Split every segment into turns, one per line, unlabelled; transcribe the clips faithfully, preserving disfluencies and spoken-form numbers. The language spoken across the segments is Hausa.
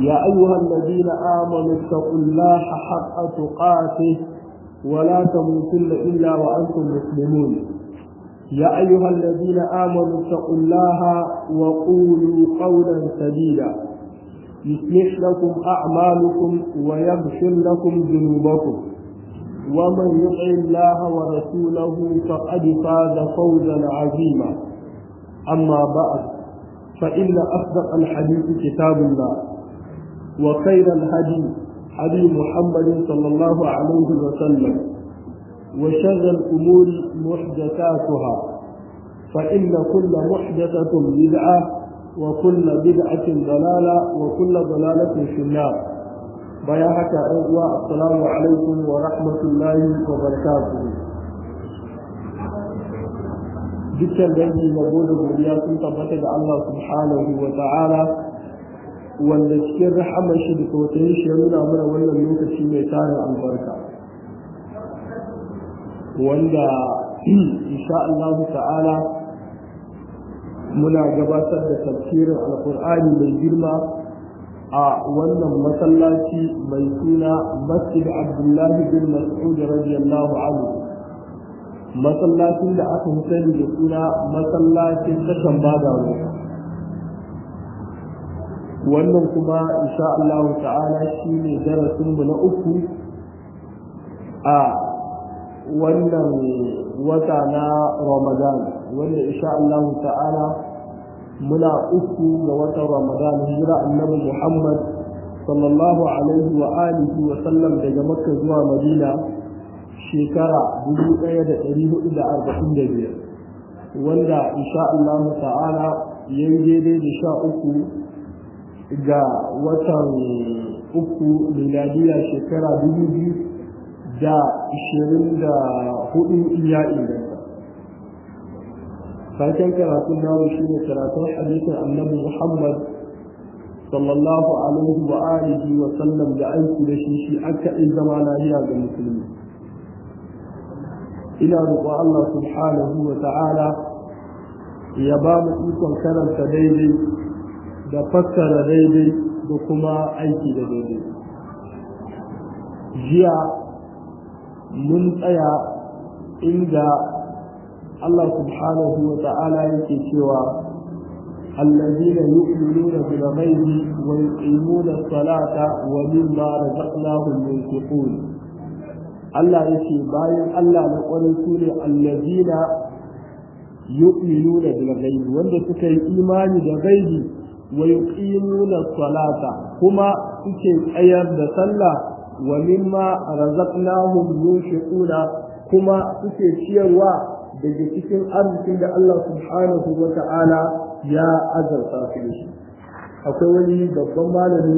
يا أيها الذين آمنوا اتقوا الله حق تقاته ولا تموتن إلا وأنتم مسلمون يا أيها الذين آمنوا اتقوا الله وقولوا قولا سديدا يصلح لكم أعمالكم ويغفر لكم ذنوبكم ومن يطع الله ورسوله فقد فاز فوزا عظيما أما بعد فإن أصدق الحديث كتاب الله وخير الهدي هدي محمد صلى الله عليه وسلم وشر الأمور محدثاتها فإن كل محدثة بدعة وكل بدعة ضلالة وكل ضلالة في النار بياحك أيها السلام عليكم ورحمة الله وبركاته dukkan dangi na gode godiya sun tabbata da Allah subhanahu wa ta'ala wanda cikin rahamar shi da tausayin shi ya nuna mana wannan lokaci mai tarin albarka wanda insha Allah ta'ala muna gabatar da tafsirin alqur'ani mai girma a wannan masallaci mai suna Masjid Abdullah bin Mas'ud radiyallahu anhu masallacin da aka sani da suna masallacin tashan badawa wannan kuma insha Allah ta'ala shine darasin mu na uku a wannan wata na Ramadan wanda insha Allah ta'ala muna uku ga watan Ramadan hijira annabi Muhammad sallallahu alaihi wa alihi wa sallam daga Makka zuwa Madina shekara dubu ɗaya da ɗari hudu da arba'in da biyar wanda insha Allah ta'ala ya yi daidai da sha uku ga watan uku miladiya shekara dubu biyu da ishirin da hudu iya inganta farkon karatun namu shi ne karatun hadisin annabi Muhammad sallallahu alaihi wa alihi wa sallam da aiki da shi shi aka yi zama lafiya ga musulmi ina roƙon Allah subhanahu wa ta'ala ya ba mu ikon karanta daidai da fassara daidai da kuma aiki da daidai jiya mun tsaya inda Allah subhanahu wa ta'ala yake cewa allazina yu'minuna bil ghaibi wa yuqimuna as-salata wa mimma razaqnahum yunfiqun Allah yake bayan Allah na ƙwarin su ne allazina yu'minuna bil ghaibi wanda suka yi imani da ghaibi wa yuqimuna salata kuma suke tsayar da sallah wa mimma razaqnahum yunfiquna kuma suke ciyarwa daga cikin arzikin da Allah subhanahu wa ta'ala ya azarta su da shi akwai wani babban malami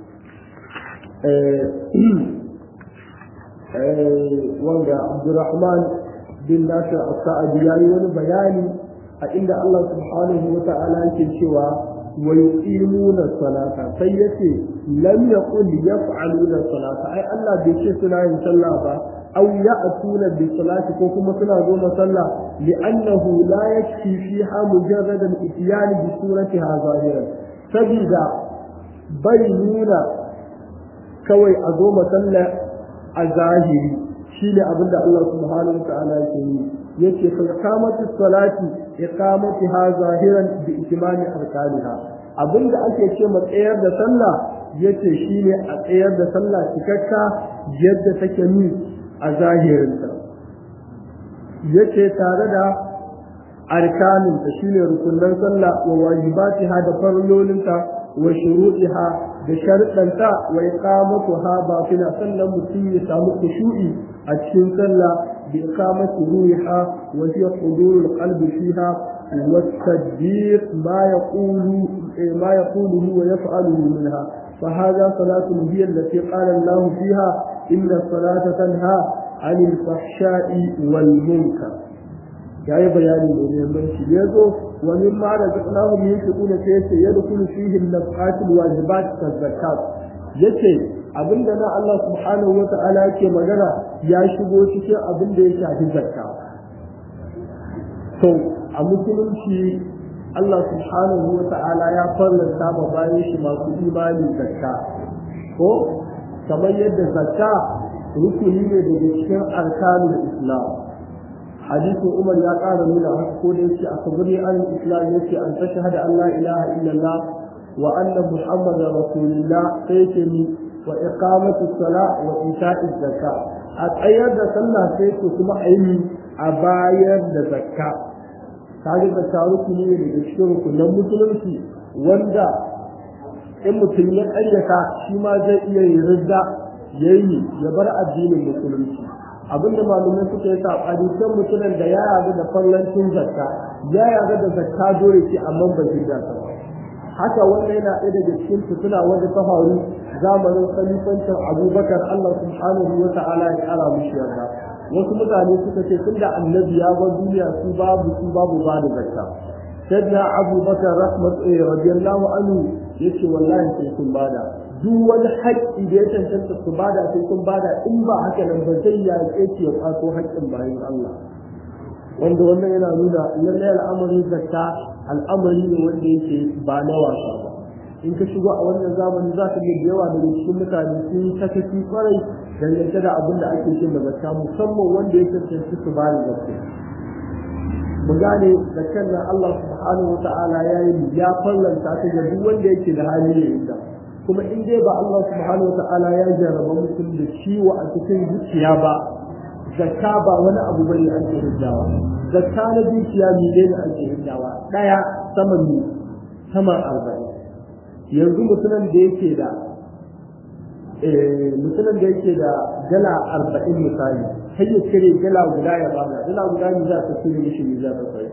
wanda Abdurrahman bin Nasir as-Sa'di yayi wani bayani a inda Allah subhanahu wa ta'ala yake cewa wa yuqimuna salata sai yace lam yaqul yaf'aluna salata ai Allah bai ce suna yin sallah ba aw ya'tuna bi salati ko kuma suna zo sallah li'annahu la yakfi fiha mujarrad al-ityan bi suratiha zahiran sabida bai nuna kawai a zo sallah a zahiri shi ne abinda Allah subhanahu wa ta'ala yake yi yace fa iqamatu salati iqamatiha zahiran bi itmani arkaniha abinda ake ce ma tsayar da sallah yace shine a tsayar da sallah cikakka yadda take ni a zahirinta yace tare da arkanin ta shine rukunan sallah wa wajibatiha da farlolinta wa shuruɗiha da sharuɗanta wa iqamatuha batina sannan mutum ya samu khushu'i a cikin sallah bi iqamati ruhiha wa hiya hudurul qalbi fiha wa tadbir ma yaqulu ma yaquluhu wa yaf'aluhu minha fa hadha salatu hiya allati qala Allah fiha inna as-salata tanha 'anil fahsha'i wal munkar yayi bayani da muhimmanci yazo wa mimma razaqnahu min shukuna sai yace yadkhulu fihi an-nafqatul wajibat kazakat yace abinda na Allah subhanahu wa ta'ala yake magana ya shigo cikin abinda ya shafi zakka to a musulunci Allah subhanahu wa ta'ala ya farlanta ma bayan shi masu imani zakka ko kamar yadda zakka rukuni ne daga cikin arkanul islam hadisin umar ya ƙara nuna haka ko da yake a kabari an islam yake an tashhada an la ilaha illallah wa anna muhammadar rasulullah sai yake ni wa iqamatu salat wa ita'i zakka a tsayar da sallah sai ko kuma aini a bayar da zakka kaga da taruku ne daga cikin rukunan musulunci wanda in mutum ya ƙaryata shi ma zai iya yin ridda yayi ya bar addinin musulunci abinda malumai suka yi sabani kan mutumin da ya yaga da fallancin zakka ya yaga da zakka dole ce amma ba hidda ta ba haka wannan yana ɗaya daga cikin fituna wanda ta faru zamanin khalifancin Abubakar Allah subhanahu wa ta'ala ya kara mishi yarda wasu mutane suka ce tunda annabi ya bar duniya su babu su babu ba da zakka sayyidina Abubakar rahmatullahi radiyallahu anhu yace wallahi sai kun bada duk wani haƙƙi da ya cancanta su bada sai kun bada in ba haka nan ba zai ya ce ya kwato haƙƙin bayan Allah wanda wannan yana nuna lallai al'amari zakka al'amari ne wanda yake ba na wasa ba in ka shigo a wannan zamani za ka ga yawa daga cikin mutane sun yi sakaci kwarai dangance da abin da ake cin da zakka musamman wanda ya cancanci su ba da zakka mu gane zakkan nan Allah subhanahu wa ta'ala ya yi ya fallanta ta ga duk wanda yake da hali ne inda kuma in dai ba Allah subhanahu wa ta'ala ya jarraba mutum da ciwo a cikin zuciya ba zakka ba wani abu bane ake hiddawa zakka na zuciya ne ne ake hiddawa daya sama ne sama arba'in yanzu mutumin da yake da eh mutumin da yake da dala arba'in misali sai ya cire dala guda ya bada dala guda ne za ta cire mishi ne za ta kai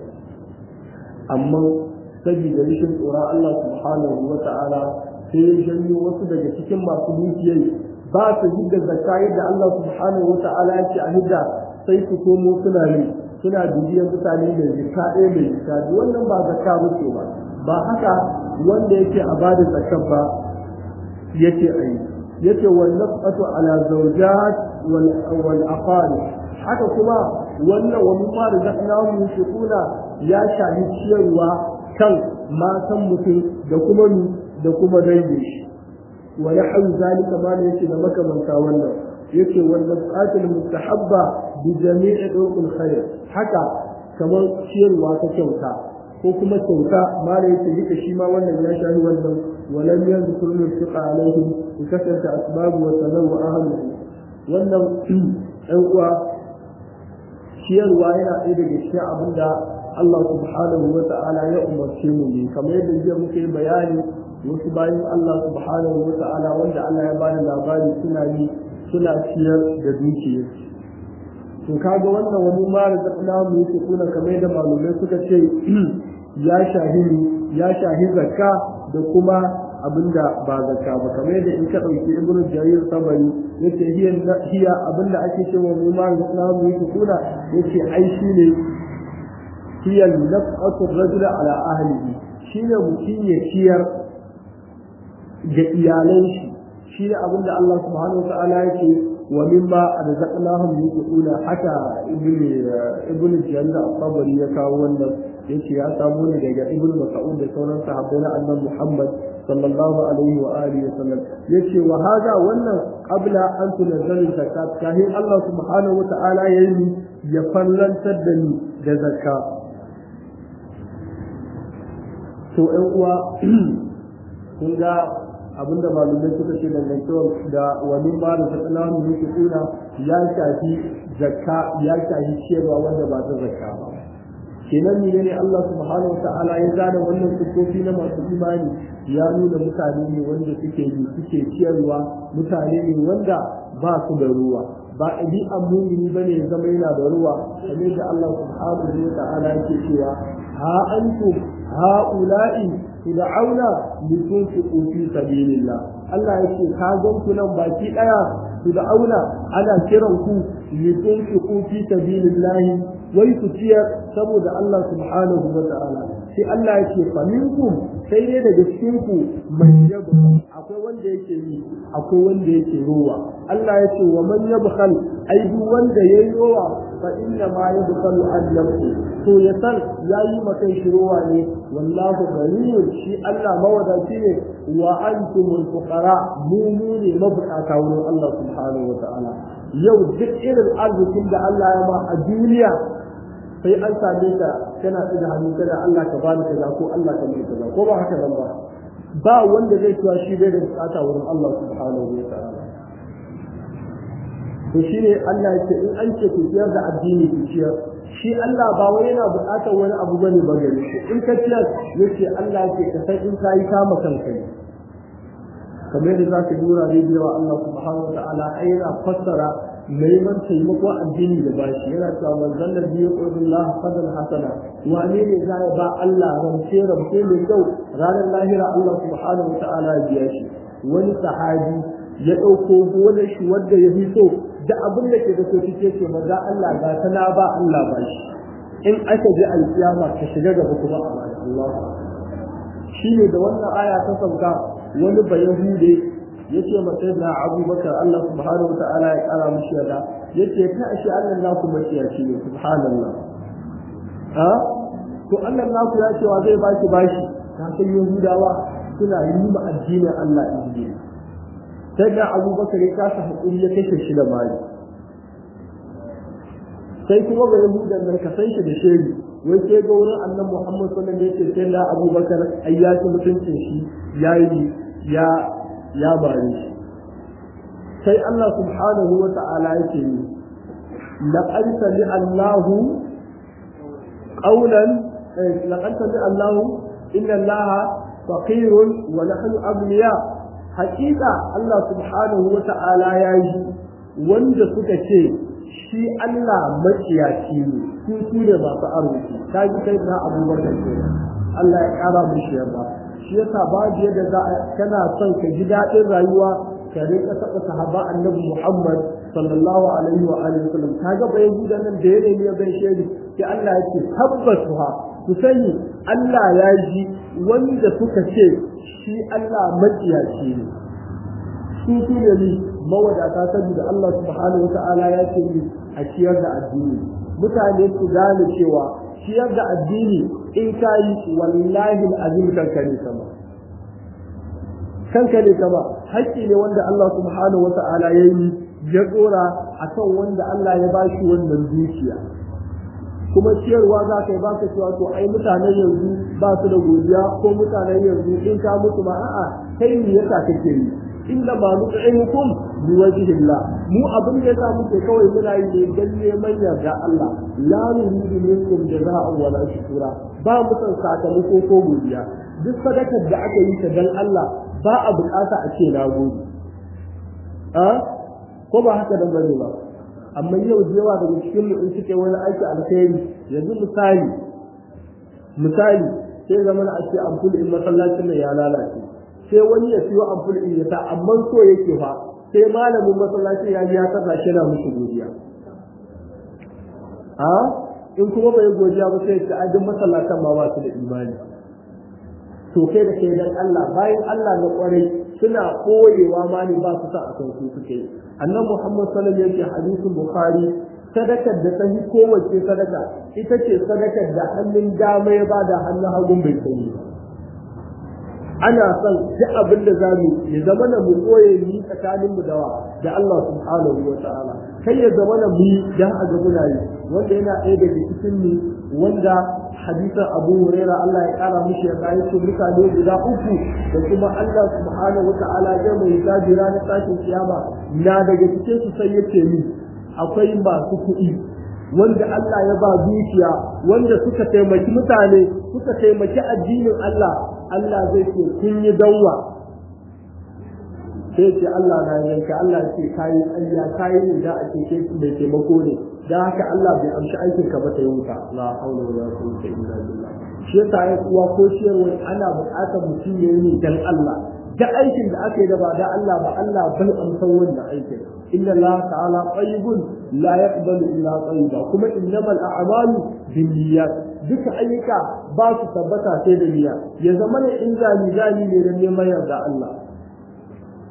amma saboda rashin tsoron Allah subhanahu wa ta'ala sai ya janyo wasu daga cikin masu dukiyai ba su hidda zakka yadda Allah subhanahu wa ta'ala ya ce a hidda sai su komo suna ne suna bibiyar mutane da zakka ɗaya mai zakka wannan ba zakka ba ce ba ba haka wanda yake a bada zakka ba yace ayi yace wal nafqatu ala zawjat wal wal aqarib haka kuma wannan wa mun fara zaknahu shukuna ya shahi ciyarwa kan matan mutum da kuma da kuma dangin shi wa nahwu zalika ma ne yake da makamanta wannan yake wannan qatil mustahabba bi jami'i dukul khair haka kamar ciyarwa ta kyauta ko kuma kyauta ma ne yake duka shi ma wannan ya shahi wannan walam yadhkur al-fiqa alaihim bi kasrati asbab wa tanawu ahlihi wannan ɗan uwa ciyarwa yana ɗaya daga cikin abinda Allah subhanahu wa ta'ala ya umarce mu ne kamar yadda jiya muke bayani wasu bayan Allah subhanahu wa ta'ala wanda Allah ya bada labari suna yi suna ciyar da dukiya to kaga wannan wani mara da na mu yake kuna kamar yadda malumai suka ce ya shahiri ya shahi zakka da kuma abinda ba zakka ba kamar yadda in ka dauki ibnu jarir sabari yace hiya hiya abinda ake cewa mu mara da na mu yake kuna yace ai shine hiya nafqatu ar-rajul ala ahlihi shine mutum ya ciyar ga iyalan shi shine abinda Allah subhanahu wa ta'ala yake wa mimma arzaqnahum yunfiquna haka ibnu ibnu jarir al-tabari ya kawo wannan yace ya samu ne daga ibnu mas'ud da sauran sahabbai na annabi Muhammad sallallahu alaihi wa alihi wa sallam yace wa hada wannan qabla an tunzal zakat kahin Allah subhanahu wa ta'ala yayi ya fallantar da ni da zakka to ɗan uwa kun ga abinda malumai suka ce dangancewa da wani ma da tsananin yake kuna ya shafi zakka ya shafi ciyarwa wanda ba ta zakka ba kenan ne ne Allah subhanahu wata'ala ya gane wannan sufofi na masu imani ya nuna mutane ne wanda suke yi suke ciyarwa mutane ne wanda ba su da ruwa ba ɗabi'an mumini bane ya zama yana da ruwa kamar da Allah subhanahu wata'ala yake cewa ha antum ha'ula'i tud'auna litunfiqu fi sabilillah Allah yake ka gan ku nan baki daya tud'auna ana kiran ku litunfiqu fi sabilillah wai ku ciyar saboda Allah subhanahu wa ta'ala sai Allah yake fa minkum sai dai daga cikin ku man yabkhal akwai wanda yake yi akwai wanda yake rowa Allah yake wa man yabkhal ai duk wanda yayi rowa fa inna ma yadkhulu an nafsi to ya san yayi makai shirowa ne wallahu ghaniyun shi Allah mawadaci ne wa antumul fuqara mu mu ne mabukata wurin Allah subhanahu wa ta'ala yau duk irin arzikin da Allah ya ma a duniya sai an same ka kana da hannu kada Allah ka bani kaza ko Allah ka mai kaza ko ba haka nan ba ba wanda zai cewa shi bai da bukata wurin Allah subhanahu wa ta'ala to shine Allah ya ce in an ce ku ciyar da addini ku ciyar shi Allah ba wai yana bukatar wani abu bane ba gare shi in ka ciyar yace Allah ya ce ka san in kai kama kanka ne kamar da zaka dura da yawa Allah subhanahu wa ta'ala ayyana fassara neman taimakon addini da bashi yana cewa manzon da biyu qulullah fadal hasana wane ne za ya ba Allah ramce ramce mai kyau ranar lahira Allah subhanahu wa ta'ala ya biya shi wani sahabi ya dauko gonar shi wanda ya fi so da abin da ke da so kike ce maza Allah ga tana ba Allah bashi in aka ji alkiyama ka shiga gaba kuma a bayan Allah shine da wannan aya ta sauka wani bayahude yace masa na Abubakar Allah subhanahu wataala ya kara mishi yada yace ta ashe Allah na ku maciyaci ne subhanallah ha to Allah na ku ya ce wa zai baki bashi ta san Yahudawa suna yi ma addinin Allah inji sai da Abubakar ya kasa hakuri ya kashe shi da mali sai kuma ga Yahudan nan ka san shi da sheri wai sai ga wurin Annabi Muhammad sallallahu alaihi wasallam yace sai da Abubakar ayyaki mutuncin shi yayi ya ya bare shi sai Allah subhanahu wa ta'ala yake ni laqad sami Allahu qawlan laqad sami Allahu inna Allaha faqirun wa nahnu aghniya haqiqa Allah subhanahu wa ta'ala yayi wanda suka ce shi Allah maciyaci ne su su ne masu arziki kaji kai na Abubakar kenan Allah ya kara mishi yarda shi yasa babu yadda za kana son ka ji daɗin rayuwa ka rika taɓa sahaba annabi Muhammad sallallahu alaihi wa alihi wasallam kaga bai guda nan da yake ne bai shedi sai Allah ya ce tabbatu ha ku sani Allah ya ji wanda suka ce shi Allah maciyaci ne su su ne ni mawadata saboda Allah subhanahu wa ta'ala ya ce ni a ciyar da addini mutane su gane cewa ciyar da addini in ka yi wallahi azim kanka ne sama kanka ne sama haƙƙi ne wanda Allah subhanahu wa ta'ala ya yi ya tsora akan wanda Allah ya ba shi wannan dukiya kuma ciyarwa za ka yi ba ka cewa to ai mutanen yanzu ba su da godiya ko mutanen yanzu in ka mutu ma a'a kai ne yasa kake yi inda ma nut'imukum biwajhillah mu abin da yasa muke kawai muna yi ne dan neman yarda Allah la nuridu minkum jazaa'an wala shukura ba mu san sakamako ko godiya duk sadakar da aka yi ta dan Allah ba a bukata a ce na gode a ko ba haka dan bane ba amma yau jewa daga cikin mu in suke wani aiki alkhairi yanzu misali misali sai zaman a ce amful in masallacin ne ya lalace sai wani ya siyo amful in ya sa amma so yake fa sai malamin masallacin ya ya saka shi na musu godiya a in kuma bai godiya ba sai ta ajin masallatan ma ba su da imani to kai da kai dan Allah bayan Allah na kwarai suna koyewa ma ne ba su sa a kan su suke annabi Muhammad sallallahu alaihi wasallam yake hadisin Bukhari sadakar da ta yi kowace sadaka ita ce sadakar da hannun dama ya bada hannun hagun bai sani ana son duk abin da zamu ya zama na mu koye ni tsakanin mu dawa da Allah subhanahu wa ta'ala kai ya zama na mu dan a ga muna yi wanda yana ɗaya daga cikin ni wanda hadisin Abu Huraira Allah ya kara mishi ya kai su mutane guda uku da kuma Allah subhanahu wa ta'ala ya mai tajira na tashin kiyama na daga cikin su sai yace ni akwai masu kuɗi wanda Allah ya ba dukiya wanda suka taimaki mutane suka taimaki addinin Allah Allah zai ce kun yi dawwa sai ce Allah na yanka Allah ce kayi ayya kayi ne da ake ce mai taimako ne dan haka Allah bai amshi aikin ka ba ta yi wuta la haula wala quwwata illa billah shi yasa ya kuwa ko ciyarwa ana buƙatar mutum ya yi dan Allah da aikin da aka yi da ba da Allah ba Allah bai amsa wannan aikin inna Allah ta'ala tayyibun la yaqbalu illa tayyiba kuma innamal a'malu binniyat duka ayyuka ba su tabbata sai da niyya ya zama ne in zani zani ne da neman yarda Allah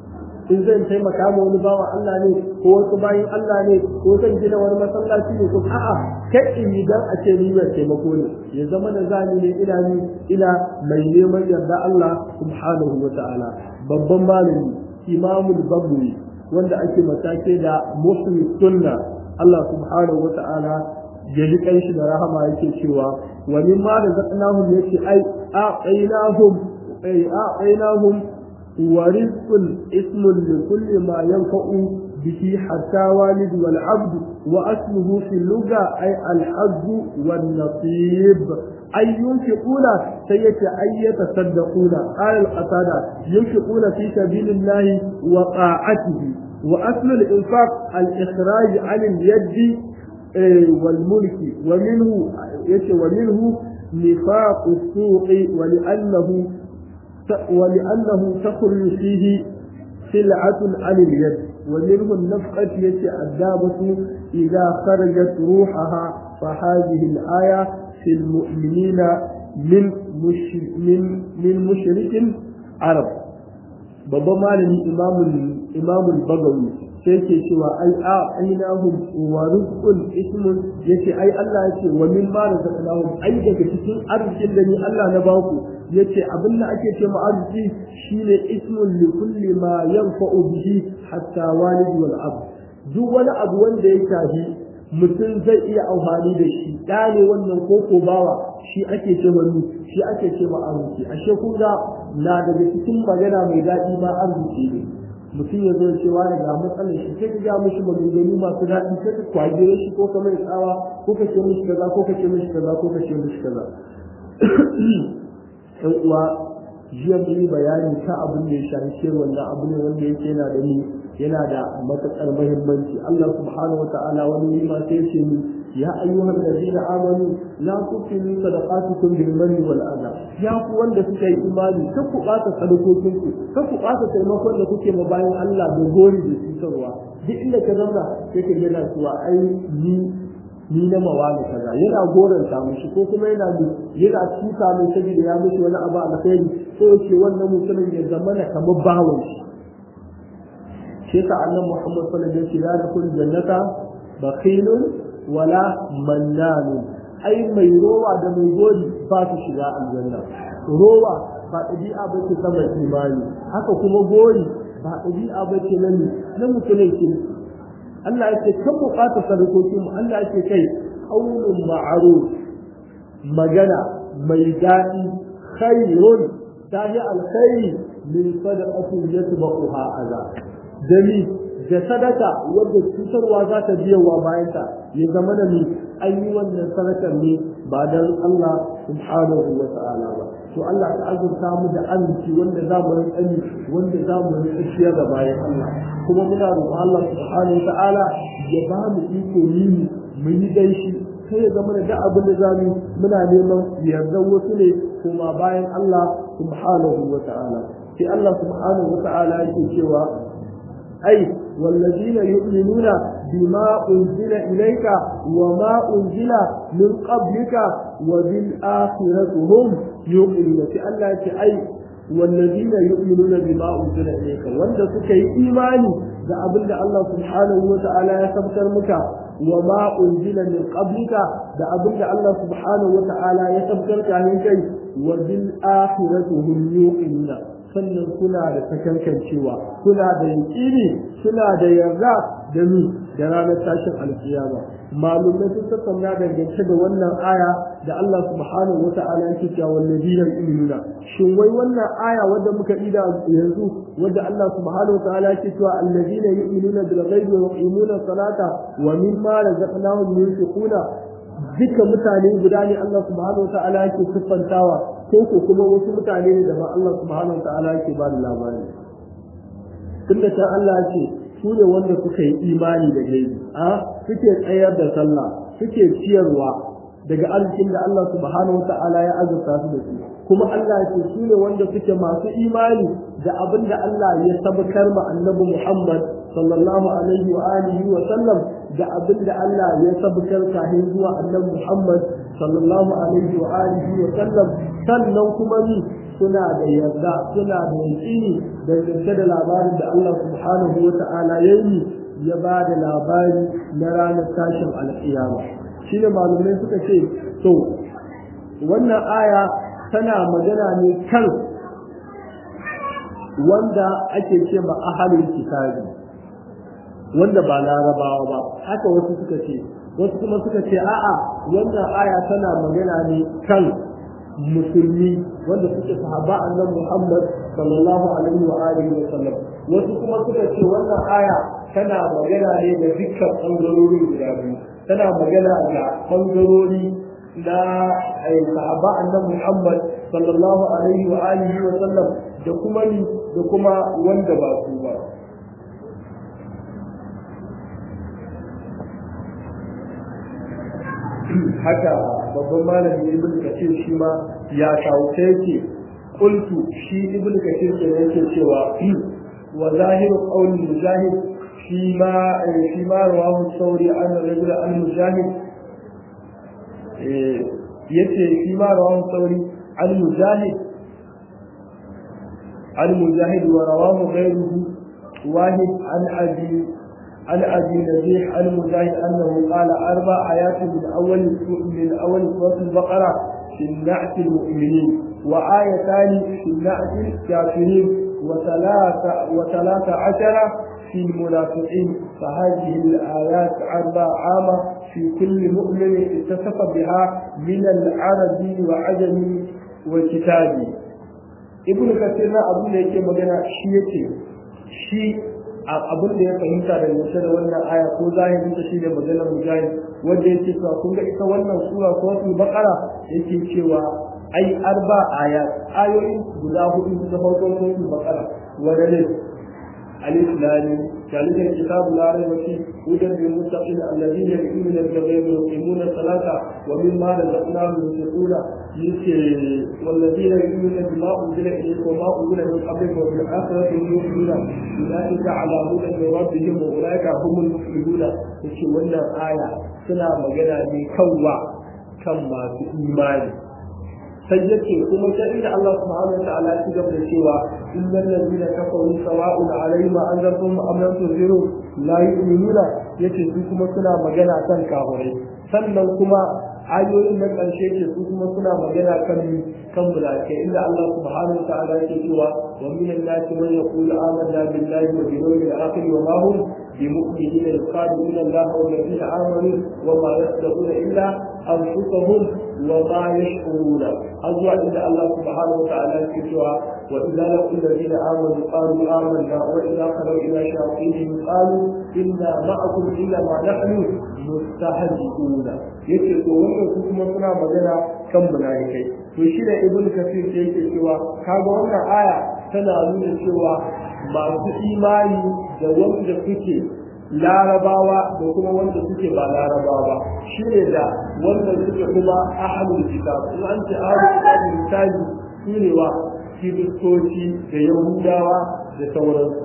in zan taimaka ma wani bawa Allah ne ko wasu bayin Allah ne ko zan gina wani masallaci ne ko a'a kai in yi dan a ce ni mai taimako ne ya zama da zani ne ina ni ina mai neman yarda Allah subhanahu wa ta'ala. Babban malami Imamul Baghawi wanda ake matake da musulmi sunna Allah subhanahu wa ta'ala ya ji kanshi da rahama yake cewa wa mimma razaqnahum yace ai a'tainahum ai a'tainahum wa rizqun ismun li kulli ma yanfa'u bihi hatta walid wal 'abd wa asluhu fi lugha ay al hazz wan nasib ay yunfiquna sayyati ay yatasaddaquna qala al qatada yunfiquna fi sabilillahi wa ta'atihi wa aslu al infaq al ikhraj 'an al yad والملك ومنه ومنه نفاق السوق ولأنه ولأنه تخرج فيه سلعة عن اليد ومنه النفقة التي الدابة إذا خرجت روحها فهذه الآية في المؤمنين من مش من من مشرك عرب. بابا مالي إمام الإمام البغوي sai ke cewa ai a ainahum wa rizqun ismun yace ai Allah yace wa min ma razaqnahum ai daga cikin arzikin da ni Allah na baku yace abin da ake ce ma arziki shine ismun li kulli ma yanfa'u bihi hatta walid wal abd duk wani abu wanda ya tafi mutum zai iya amfani da shi da ne wannan koko bawa shi ake ce ma shi ake ce ma arziki ashe kun ga na daga cikin magana mai daɗi ma arziki ne mutum ya zo cewa daga matsalar shi sai ka ga mishi maganganu masu daɗi sai ka kwagire shi ko ka mai tsawa ko ka ce mishi kaza ko ka ce mishi kaza ko ka ce mishi kaza. Ɗan uwa jiya mun yi bayani ta abin da ya shafi shi wannan abu ne wanda yake yana da ni yana da matuƙar muhimmanci. Allah subhanahu wata'ala wani ma sai ce ni ya ayyuhal ladina amanu la tuqimu sadaqatukum bil manni wal adha ya ku wanda suka yi imani ka ku bata sadakokin ku ka ku bata taimakon da kuke ma bayan Allah da gori da cutarwa duk inda ka zauna sai ka yana cewa ai ni ni na mawali kaza yana goranta mishi ko kuma yana yana tuka mai saboda ya mishi wani abu alkhairi ko yake wannan mutumin ya zama na kamar bawon shi shi ka annabi Muhammad sallallahu alaihi wasallam ya ce la jannata bakhilun wala mannanu ai mai rowa da mai gori ba su shiga aljanna. Rowa ba ɗabi'a ba ce ta mai imani haka kuma gori ba ɗabi'a ba ce na na mutumin ki Allah yake kan bukata sadakokin mu Allah yake kai qaulun ma'ruf magana mai daɗi khairun tahi alkhairi min sadaqatin yatba'uha adha dami da sadaka wanda cutarwa za ta biya wa bayanta ya zama da ni an yi wannan sadakar ne ba dan Allah subhanahu wa ta'ala ba to Allah ta azurta mu da aminci wanda za mu rinƙani wanda za mu rinƙa ga bayan Allah kuma muna roƙon Allah subhanahu wa ta'ala ya ba mu iko yi mu yi dai shi sai ya zama da abin da za mu muna neman yardar wasu ne kuma bayan Allah subhanahu wa ta'ala sai Allah subhanahu wa ta'ala yake cewa ai والذين يؤمنون بما أنزل إليك وما أنزل من قبلك وبالآخرة هم يؤمنون الله أي والذين يؤمنون بما أنزل إليك وأنت سكي إيماني da abin da Allah subhanahu wa ta'ala ya tabbatar maka wa ma unzila min qablika da abin da Allah subhanahu wa ta'ala ya tabbatar ka kai wa bil akhirati hum yuqinuna sannan suna da takankancewa suna da yaƙini suna da yarda da ni da ranar tashin alkiyama malumai sun tattauna dangance da wannan aya da Allah subhanahu wa ta'ala yake cewa wallazina yu'minuna shin wai wannan aya wadda muka ida yanzu wadda Allah subhanahu wa ta'ala yake cewa allazina yu'minuna bil ghaibi wa yuqimuna salata wa mimma razaqnahum yunfiquna duka mutane guda ne Allah subhanahu wa ta'ala yake siffantawa ko ko kuma wasu mutane ne da ba Allah subhanahu wa ta'ala yake ba da labari tunda ta Allah ce su ne wanda suka yi imani da gaibi a suke tsayar da sallah suke ciyarwa daga arzikin da Allah subhanahu wa ta'ala ya azurta su da su kuma Allah ce su ne wanda suke masu imani da abin da Allah ya sabakar ma annabi Muhammad sallallahu alaihi wa alihi wa sallam da abin da Allah ya sabakar kafin zuwa annabi Muhammad sallallahu alaihi wa alihi wa sallam sannan kuma ni suna da yarda suna da yaƙini dangance da labarin da Allah subhanahu wa ta'ala ya yi ya ba da labari na ranar tashin alƙiyama shi ne malumai suka ce to wannan aya tana magana ne kan wanda ake ce ma ahalin kitabi wanda ba larabawa ba haka wasu suka ce wasu kuma suka ce a'a wannan aya tana magana ne kan musulmi wanda suke sahaba annabi Muhammad sallallahu alaihi wa alihi wa sallam wasu kuma suka ce wannan aya tana magana ne da dukkan bangarorin guda biyu tana magana da bangarori na sahaba annabi Muhammad sallallahu alaihi wa alihi wa sallam da kuma ni da kuma wanda ba su ba haka babban malami ibn kathir shi ma ya kawo ta yake qultu shi ibn kathir ke yake cewa wa zahiru qawl mujahid shi ma shi ma rawahu sauri an rajul al mujahid eh yace shi ma rawahu sauri al mujahid al mujahid wa rawahu ghayruhu wahid an abi عن أبي نجيح المجاهد أنه قال أربع آيات من أول من أول سورة البقرة في النعت المؤمنين وآيتان في النعت الكافرين وثلاثة وثلاثة عشر في المنافقين فهذه الآيات أربع عامة في كل مؤمن اتصف بها من العرب وعجم والكتاب ابن كثير أبو ليك مجانا شيء شيء abin da ya fahimta da yace da wannan aya ko zahirin ta shine maganar mujahid wanda yake cewa kun ga ita wannan sura suratul baqara yake cewa ai arba ayat ayoyi guda hudu da farkon suratul baqara wanda ne alif lam mim zalika kitabu la rayba fihi hudan lil muttaqin alladhina yu'minuna bil ghaibi wa yuqimuna as-salata wa mimma razaqnahum yunfiquna yace walladhina yu'minuna bima unzila ilayka wa ma unzila min qablika wa bil akhirati yu'minuna ulaika ala hudan min rabbihim wa ulaika humul muflihun yace wannan aya suna magana ne kanwa kan masu imani sai yake kuma sai inda Allah subhanahu wa ta'ala ya gaba da cewa innal ladina kafaru sawa'un alayhim anzartum am lam tunziru la yu'minuna yace su kuma suna magana kan kafirai sannan kuma ayoyin na ƙarshe ce su kuma suna magana kan kan mulake inda Allah subhanahu wa ta'ala yake cewa wa min an-nasi man yaqulu amanna billahi wa bil yawmil akhir wa ma hum bimu'minina yuqatiluna Allah wal ladina amanu wa ma yasdaquna illa anfusahum wa ma yash'uruna azwa inda Allah subhanahu wa ta'ala yake cewa wa idza laqul ladina amanu qalu amanna wa idza qalu ila shayatinihim qalu inna ma'akum illa ma nahnu mustahzi'una yake to wannan su kuma suna magana kan munafikai to shi da ibn kafir ke yake cewa kaga wannan aya tana nuna cewa masu imani da wanda suke larabawa da kuma wanda suke ba larabawa shi ne da wanda suke kuma ahlul kitab in an ce ahlul kitab misali su ne wa kiristoci da yahudawa da sauransu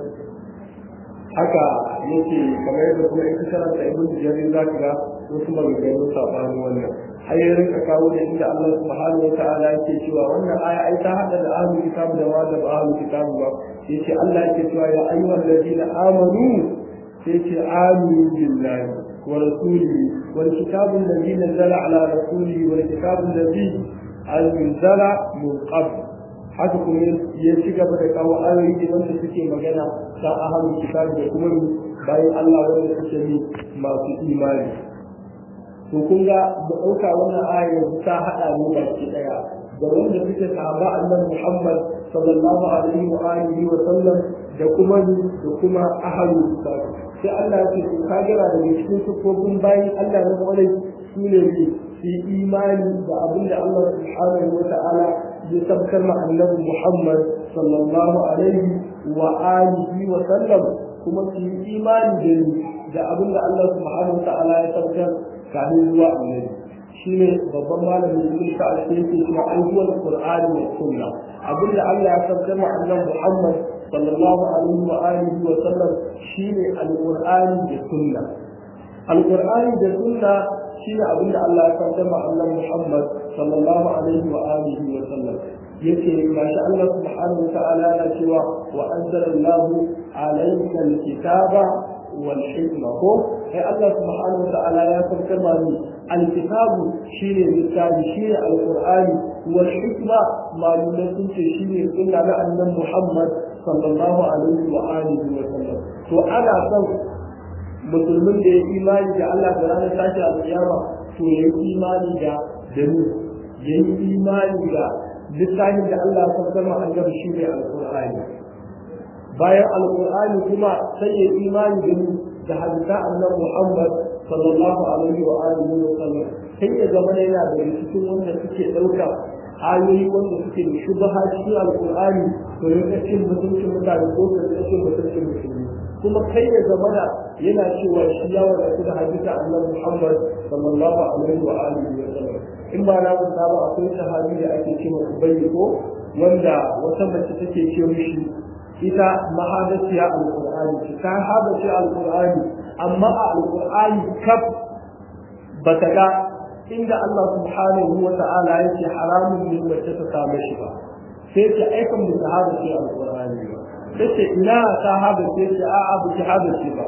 haka yake kamar yadda kuma ita karanta ibn jarir za ka ga wasu maganganu sabanin wannan har ya rinka kawo da inda Allah subhanahu wa ta'ala yake cewa wannan aya ai ta hada da ahlul kitab da wanda ba ahlul kitab ba yace Allah yake cewa ya ayyuhal ladina amanu yace aminu billahi wa rasulihi wal kitabul ladzi nazzala ala rasulihi wal kitabul ladzi anzala min qabl haka kuma ya ci gaba da kawo ayoyi wanda suke magana ta ahlul kitab da kuma bayan Allah wanda suke yi masu imani to kun ga da ɗauka wannan aya ta haɗa ne baki ɗaya da wanda suke sahaba annabi Muhammad sallallahu alaihi wa alihi wa sallam da kuma da kuma ahlul kitab sai Allah ya ce ku kagira da cikin sufofin bayan Allah na kwarai su ne su imani da abinda Allah subhanahu wa ta'ala ya tabbatar ma annabi Muhammad sallallahu alaihi wa alihi wa sallam kuma su imani da abinda Allah subhanahu wa ta'ala ya tabbatar kafin zuwa annabi shine babban malamin ibn sa'ad yake cewa ayyuhal qur'ani wa sunna abinda Allah ya tabbatar ma annabi Muhammad sallallahu alaihi wa alihi wa sallam shine alqur'ani da sunna alqur'ani da sunna shine abinda Allah ya tabbatar ma annabi Muhammad sallallahu alaihi wa alihi wa sallam yace gashi Allah subhanahu wa ta'ala yana cewa wa anzalallahu alayka alkitaba wal hikma ko sai Allah subhanahu wa ta'ala ya farkar ma ni alkitabu shine littafi shine alqur'ani wal hikma malumin sun ce shine sunna na annabi Muhammad sallallahu alaihi wa alihi wa sallam to ana son musulmin da ya imani da Allah da ranar tashi alƙiyama to ya yi imani da dani ya yi imani da littafin da Allah ya farkar ma annabi shine alqur'ani bayan alqur'ani kuma sai ya imani da ni da hadisa annabi Muhammad sallallahu alaihi wa alihi wa sallam sai ya zama yana da cikin wanda suke dauka ayoyi wanda suke da shubha cikin alqur'ani to ya kace mutuncin mutane ko kace mutuncin musulmi kuma kai ya zama yana cewa shi ya wadatu da hadisa annabi Muhammad sallallahu alaihi wa alihi wa sallam in ba na wanda ba akwai sahabi da ake cewa Ubay ko wanda wata mace take ce mishi ita mahadasiya alqur'ani ta hadace alqur'ani amma a alqur'ani kaf bata ga inda Allah subhanahu wa ta'ala yake haramun ne mace ta same shi ba sai ta aikan da ta hadace alqur'ani ba sai ina ta hadace ta a'a ba ta hadace ba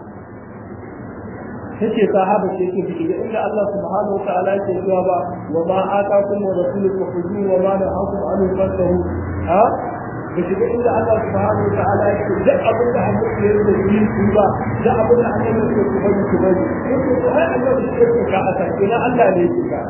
sai ta hadace ta bi inda Allah subhanahu wa ta'ala yake cewa ba wa ma atakum wa rasuluhu khudhu wa ma nahakum anhu fantahu ha da shiga inda Allah subhanahu wa ta'ala ya ce duk abin da annabi ya yi yi ku ba duk abin da annabi ya ce ku bari ku bari ko ko ai annabi ya ce ka aka ina Allah ne ya ka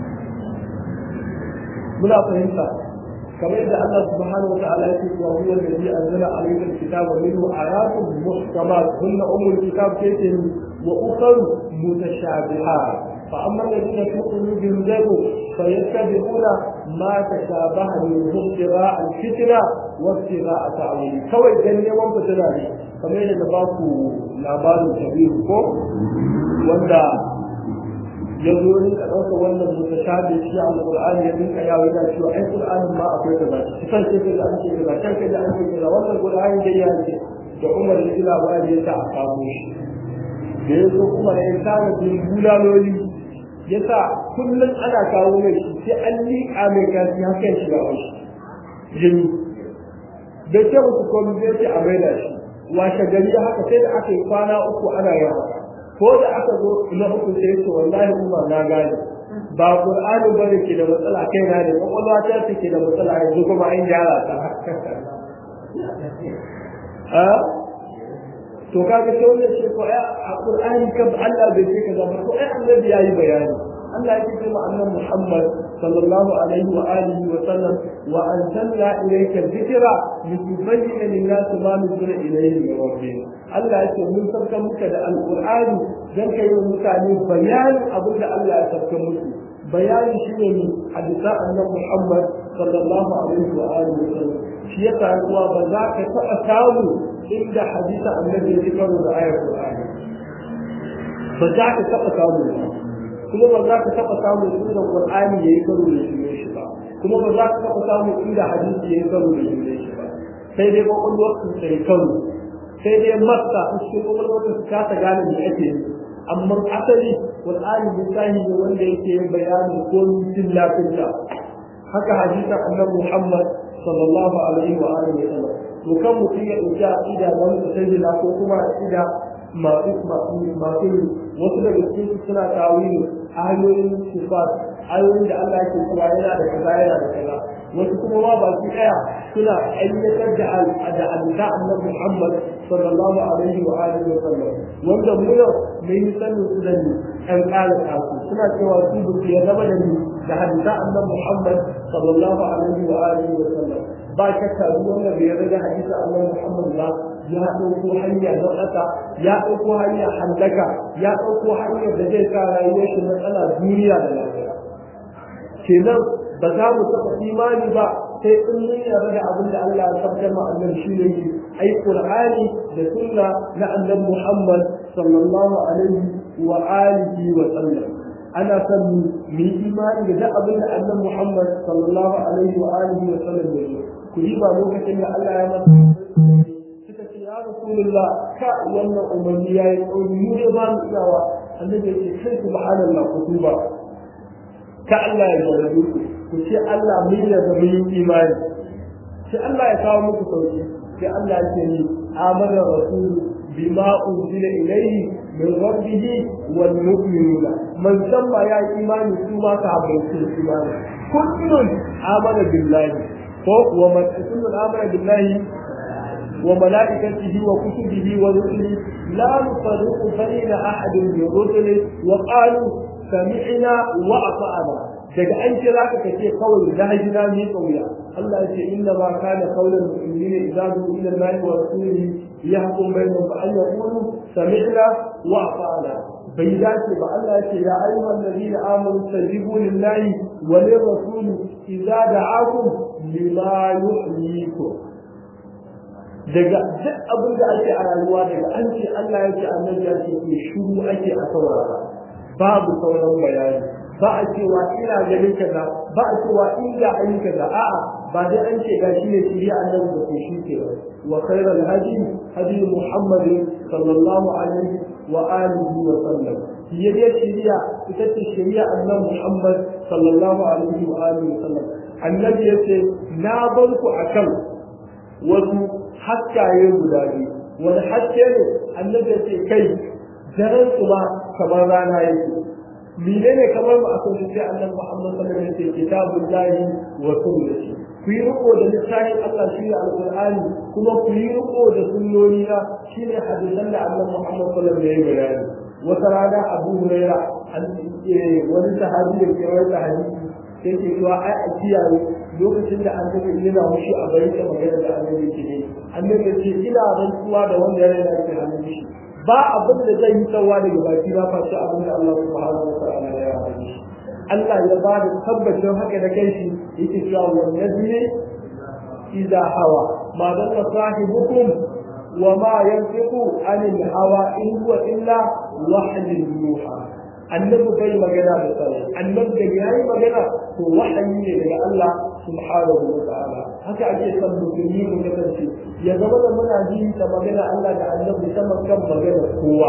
muna fahimta kamar yadda Allah subhanahu wa ta'ala ya ce wa huwa alladhi anzala alayka alkitaba minhu ayatun muhkamat hunna ummul kitab kaytin wa ukhra mutashabihat فأما الذين في قلوبهم زيغ فيتبعون ما تشابه منه ابتغاء الفتنة وابتغاء تأويله كوي جنة وانفتناني كما يجب نباكو لابار كبير كو واندا يقولون أنه وانا المتشابه شيء على القرآن يمين أيا وإذا شو أي قرآن ما أقول كذا كفل كذا أنت كذا كفل كذا أنت كذا وانا القرآن جيانك كعمر الإله وآله يتعقابوش بيزو عمر إنسان بالبولالولي yasa kullum ana kawo mai shi sai an liƙa mai kasi hakan shi ga wasu jini da ce musu komi zai ce a maida shi washe gari haka sai da aka yi kwana uku ana yin haka ko da aka zo na uku sai ce wallahi umar na gane ba qur'ani ba ne ke da matsala kai na ne kwakwalwa ta ce ke da matsala yanzu kuma an gyara ta to kaga sai wannan shi ko ai alqur'ani kan Allah bai ce kaza ba ko ai annabi yayi bayani Allah yake cewa annabi Muhammad sallallahu alaihi wa alihi wa sallam wa anzalna ilayka dhikra litubayyana lin-nasi ma nuzila ilayhim min rabbihim Allah yake mun sarka muka da alqur'ani dan kai wa mutane bayanin abin da Allah ya sarka musu bayani shine ne hadisa annabi Muhammad sallallahu alaihi wa alihi wa sallam shi ya taruwa ba za ka taɓa samu inda hadisa annabi ya karo da ayar Qur'ani ba za ka taɓa samu ba kuma ba za ka taɓa samu inda Qur'ani ya yi karo da shi ba kuma ba za ka taɓa samu inda hadisi ya yi karo da shi ba sai dai kwakwalwar su sai karo sai dai masa cikin kwakwalwar su kasa gane me ake yi amma asali Qur'ani misali ne wanda yake yin bayanin ko mutum lafiya haka hadisan annabi Muhammad sallallahu alaihi wa alihi wa sallam to kan mutum ya dauki aqida da wani mutajila ko kuma aqida masu masu wasu daga cikin suna tawili ayoyin sifat ayoyin da Allah yake cewa yana da kaza yana da kaza wasu kuma ma ba su daya suna ayyatar da da alda annabi Muhammad sallallahu alaihi wa alihi wa sallam wanda mu yau mai sanin su da ni an kala kasu suna cewa su bu ya zama da ni da hadisa annabi Muhammad sallallahu alaihi wa alihi wa sallam ba shakka duk wanda bai yarda hadisa annabi Muhammad ba ya dauko hanya don haka ya dauko hanya handaka ya dauko hanya da zai sa rayuwar shi matsala duniya da lafiya kenan ba za mu taɓa imani ba sai in mun yarda da abin da Allah ya tabbatar ma annabi shi ne ai Qur'ani da sunna na annabi Muhammad sallallahu alaihi wa alihi wa sallam ana son mu yi imani da abin da annabi Muhammad sallallahu alaihi wa alihi wa sallam ya yi ku yi ba lokacin da Allah ya masa suka ce ya rasulullah ka wannan umarni yayi tsauri mu ne ba mu tsawa annabi ya ce sai subhanallah ku tuba ka Allah ya yarda ku ku ce Allah mun yarda mun yi imani sai Allah ya kawo muku sauki sai Allah ya ce ni amana rasul bima unzila ilayhi min rabbih wal mu'minuna man samma ya imani su ma ka habbace imani kullun amana billahi ko wa man kullun amana billahi wa malaikatihi wa kutubihi wa rusulihi la nufarriqu bayna ahadin min rusulihi wa qalu sami'na wa ata'na daga an kira ka kace kawai da hajina ne kauya Allah ya ce inna ma kana qaulul mu'minina idza du'u ila Allah wa rasulihi yahkum bainahum fa an yaqulu sami'na wa ata'na bai dace ba Allah ya ce ya ayyuhal ladina amanu tajibu lillahi wa lirrasuli idza da'akum lima yuhyikum daga duk abin da ake a rayuwa daga an ce Allah ya ce annabi ya ce ke shuru ake a saurara babu sauran bayani ba a cewa ina ganin kaza ba a cewa inda an yi kaza a'a ba dai an ce ga shi ne shiriya annabi da ke shi ke wa khairal hadi hadi Muhammad sallallahu alaihi wa alihi wa sallam yayin shiriya ita ce shiriya annabi Muhammad sallallahu alaihi wa alihi wa sallam annabi yace na bar ku akan wasu hakkaye guda biyu wani hakke ne annabi yace kai daren su ma kamar rana yake menene kamar mu akan shi sai annabi Muhammad sallallahu alaihi wasallam kitabullahi wa sunnati ku yi riko da littafin Allah shi ne alqur'ani kuma ku yi riko da sunnoni na shi ne hadisan da annabi Muhammad sallallahu alaihi wasallam ya bayani wata rana Abu Hurairah wani sahabi da ke rawaita hadisi sai ke cewa ai a kiyaye lokacin da annabi yana mushi a bayyana magana da annabi ke ne annabi ce ina rantsuwa da wanda ya rana ke hannun shi ba abin da zai yi tsawa daga baki ba face abin da Allah subhanahu wa ta'ala ya yi Allah ya ba da tabbacin haka da kai shi yake cewa wannan ne idza hawa ma dalla sahibukum wa ma yanfiqu anil hawa in huwa illa wahyun yuha annabi bai magana da sai annabi da yayi magana to wahayi ne daga Allah subhanahu wa ta'ala haka ake son musulmi mu kasance ya zama da muna ji ta magana Allah da annabi sama kan magana kowa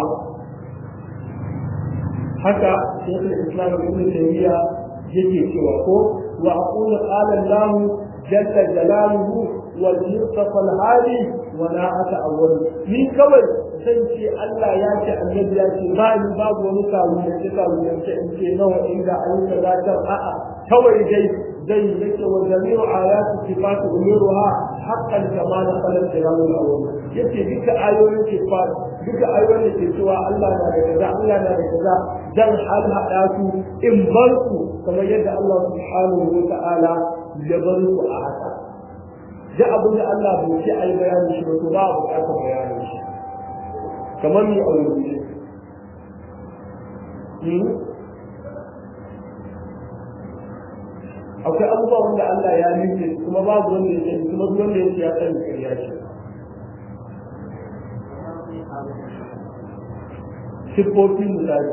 haka shekul islam ibn taymiya yake cewa ko wa aqulu qala Allah jalla jalaluhu wal mustafa al hadi wa la ata'awwal ni kawai zan ce Allah ya ce annabi ya ce ba ni babu wani kawo da ke kawo da ke in ce nawa inda ayyuka za ta a'a kawai dai zai yake wa jami'u ayatu sifatu umuruha haqqan kama na qalan tiramul awwal yace duka ayoyin sifat duka ayoyin da ke cewa Allah na da kaza Allah na da kaza dan hal hada su in bar su kamar yadda Allah subhanahu wa ta'ala ya bar su a haka da abin da Allah bai ce ai bayani shi ba to ba buƙatar bayanin shi kamar ni a wurin akwai abubuwa wanda Allah ya nufe kuma babu wanda ya sani kuma duk wanda ya ce ya sani ƙarya ce siffofin misali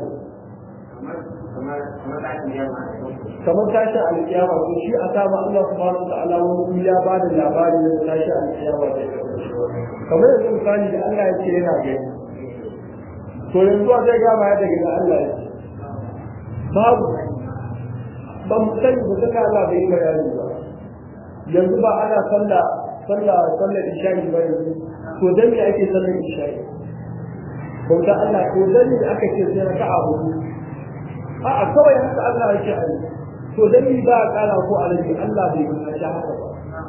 kamar tashin alkiyama ko shi a sama Allah subhanahu wa ta'ala wani ya ba da labari da tashin alkiyama da kamar yanzu misali da Allah ya ce yana gani to yanzu a zai gama ya daga Allah ya ce babu ba mu sani ba saka Allah bai yi bayani ba yanzu ba ana sallah sallah sallah isha'i ba yanzu to dan me ake sallar isha'i bauta Allah to dan me aka ce sai raka'a hudu a a kawai haka Allah ya ce a yi to dan me ba a kara ko alaji Allah bai yi shi haka ba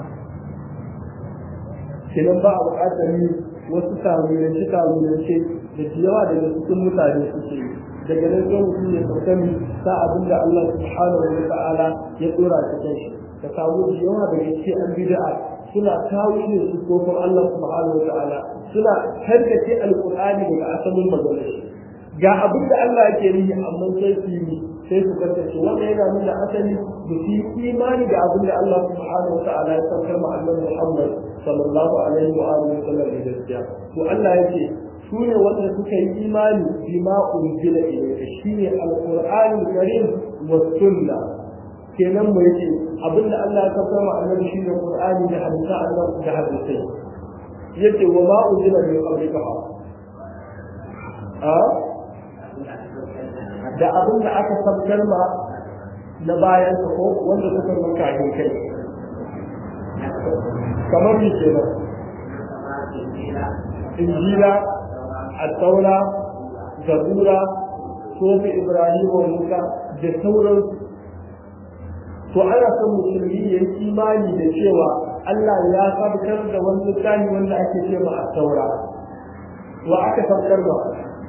kenan ba a buƙatar ni wasu tarurance tarurance da yawa daga cikin mutane suke yi daga nan sai mutum ya saukami sa abin da Allah subhanahu wa ta'ala ya dora ta kai shi ka samu yawa daga cikin an bid'a suna tawilin su kofin Allah subhanahu wa ta'ala suna tarkace alqur'ani daga asalin maganar shi ga abin da Allah yake yi amma sai su yi sai su kasance wanda yana nuna asali da su imani da abin da Allah subhanahu wa ta'ala ya saukar ma annabi Muhammad sallallahu alaihi wa alihi wa sallam da gaskiya to Allah yake su ne wanda suka yi imani bima unzila ilayka shine alqur'anul karim wa sunna kenan mu yace abinda Allah ya kafa wa annabi shine qur'ani da hadisi Allah da hadisi yace wa ma unzila min qablika a da abinda aka sabkar ma na bayan ko wanda suka maka yin kai kamar ni kenan injila at-taura zabura sofi ibrahim wa musa da sauran to ana son musulmi ya yi imani da cewa Allah ya sabkar da wani littafi wanda ake cewa at-taura wa aka sabkar da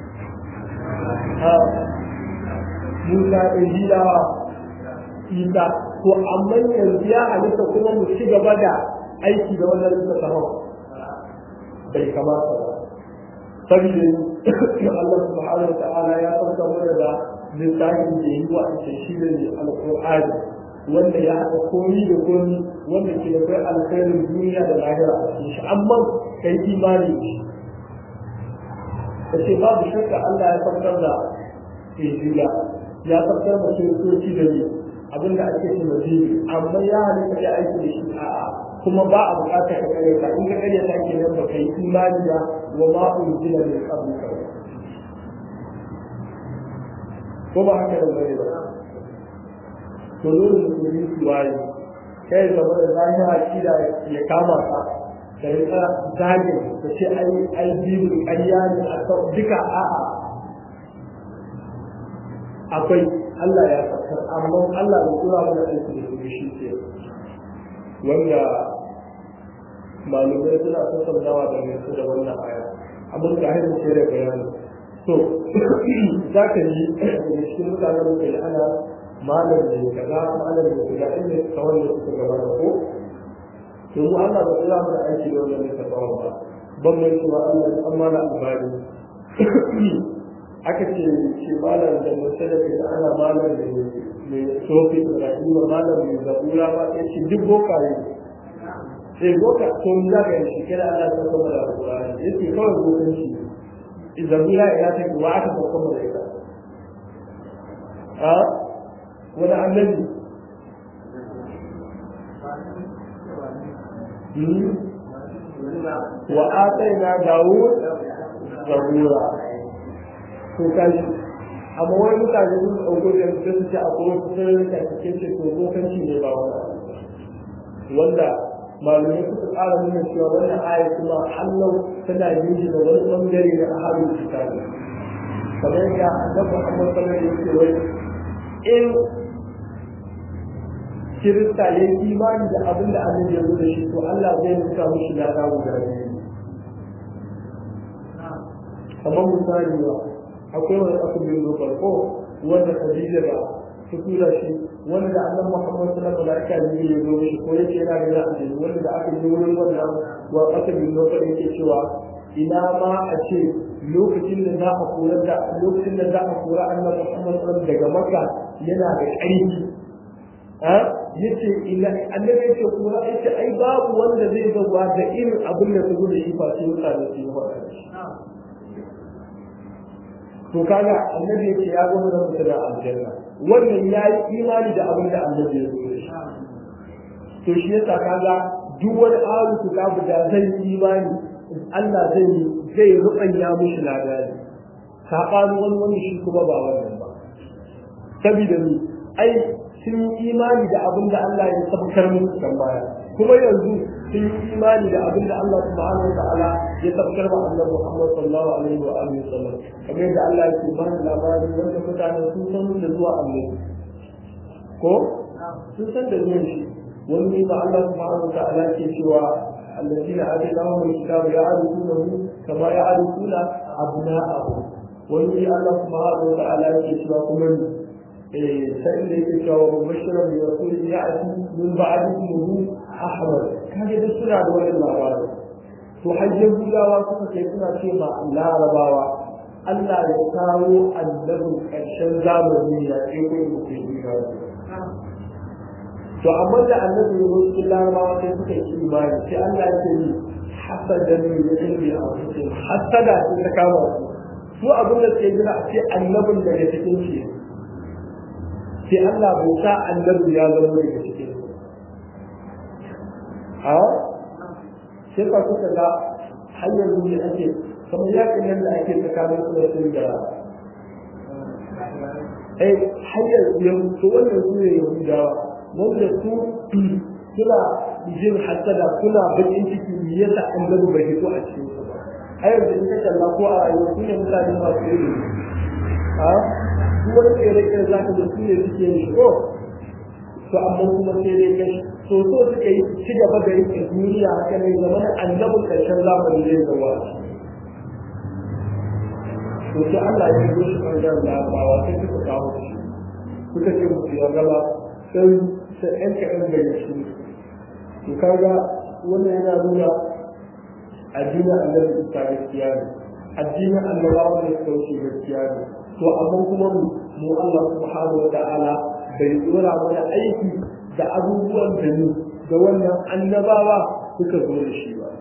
Musa injila Isa to amma yanzu ya halitta kuma mu ci gaba da aiki da wannan littafin bai kamata ba saboda Allah subhanahu wa ta'ala ya sauka mana da littafin da yi wa shi ne alqur'ani wanda ya haɗa komi da komi wanda ke da kai alkhairin duniya da lahira a cikin shi amma kai imani kace babu shakka Allah ya saukar da injila ya saukar da kiristoci da ne abinda ake ce majini amma ya halitta ya aiki da shi a'a kuma ba a bukata ka kare ka in ka kare ta ke nan ba kai imani da wa ma unzila min qablika ko ba haka da bane ba to dole mu yi suwaye kai zama da zahiri akida ya kama ka da rika zage ka ce ai ai bibu ƙarya ne a duka a'a akwai Allah ya fassara amma Allah bai kura mana aiki da su shi ke wanda malumai suna tattaunawa da mai da wannan aya abin da haifin ce da bayani to za ka yi da cikin mutanen da ke ana malam da ya kaza malam da ya kaza inda suka wanda suka gaba da ko to mu Allah bai kura mana aiki da wannan tattauna ba ban mai cewa Allah ya amma na albani aka ce ce malam da musulun da ana malam da mai sofi da rayuwa malam mai zabura ba ya ce duk bokaye sai boka to mu za ka yi shi kira Allah ta kuma da alƙur'ani ya ce kawai bokan shi zabura ya ta wa aka ta kuma da ita a wani annabi wa ataina Dawud zabura to kashi amma wani mutane sun ɗauko da su ce a kowace sirrin da cikin ce to bokanci ne ba wani wanda malamai suka ƙara nuna cewa wannan aya kuma Allah tana yin da wani ɓangare na ahalin kitabi kamar yadda annabi Muhammad sallallahu alaihi wasallam wai in kirista ya yi imani da abin da annabi ya zo da shi to Allah zai nuka mishi ya dawo da rai kamar misali ba akwai wani aka biyu zo farko wanda Khadija da ta tura shi wanda annabi Muhammad sallallahu alaihi wasallam ya zo mishi ko yake yana da aljanna wanda da aka yi wurin wannan wa aka biyu zo farko yake cewa ina ma a ce lokacin da za a kora da lokacin da za a kora annabi Muhammad sallallahu alaihi wasallam daga Makka yana da ƙarfi a yace ila annabi yace kuma yace ai babu wanda zai zo ba da irin abin da su da shi fa sai mutane su yi faɗa to kaga annabi yace ya zo da mutum da aljanna wannan yayi imani da abin da annabi ya zo da shi to shi yasa kaga duk wani awu ku ga da zai imani Allah zai zai rubanya mushi ladani sabani wani wani shi kuma ba wannan ba saboda ni ai sun yi imani da abin da Allah ya tabbatar musu kan baya kuma yanzu sun yi imani da abin da Allah subhanahu wa ta'ala ya tabbatar wa Annabi Muhammad sallallahu alaihi wa alihi wasallam kamar yadda Allah ya ce bani labarin wanda mutane sun san da zuwa Annabi ko sun san da zuwan shi wani ma Allah subhanahu wa ta'ala ke cewa alladina atainahum alkitaba ya'rifunahu kama ya'rifuna abna'ahum wani Allah subhanahu wa ta'ala ke cewa kuma sai da yake cewa mubashiran bi rasulin ya'ti min ba'di ismihi ahmad kaje da suna da wannan labarin to hajjin gudawa suka kai suna ce ma larabawa Allah ya kawo annabin ƙarshen zamani ya ce ko ku ke gudawa to amma da annabi ya zo cikin larabawa sai suka yi imani sai Allah ya ce ni hasadan min ilmi anfusihim hasada ce ta kama su su abin da ke jira a ce annabin daga cikin shi sai Allah bai sa annabi ya zama daga cikin a sai ka kuka ga hanyar da ake kamar yakin nan da ake tsakanin su da sun da ai hayar yahudu wannan su ne yahudawa wanda su suna jin hasada suna bakin ciki me yasa annabi bai fito a cikin su ba ai yanzu in ka kalla ko a rayuwa su ne mutane masu ilimi a su wani tsere-tsere za ka ga su ne suke yin shigo to amma kuma sai dai kai so so suka yi ci gaba da yin duniya haka ne zama na annabin ƙarshen zamani zai zama to sai Allah ya yi shi ɓangaren larabawa sai suka kawo shi suka ce musu ya gaba sai sai ɗan kaɗan da ya shi to kaga wannan yana nuna addinin annabi isa gaskiya ne addinin annabawa ne suka wuce gaskiya ne to amma kuma mu Allah subhanahu wa ta'ala bai dora mana aiki da abubuwan da ni da wannan annabawa suka zo da shi ba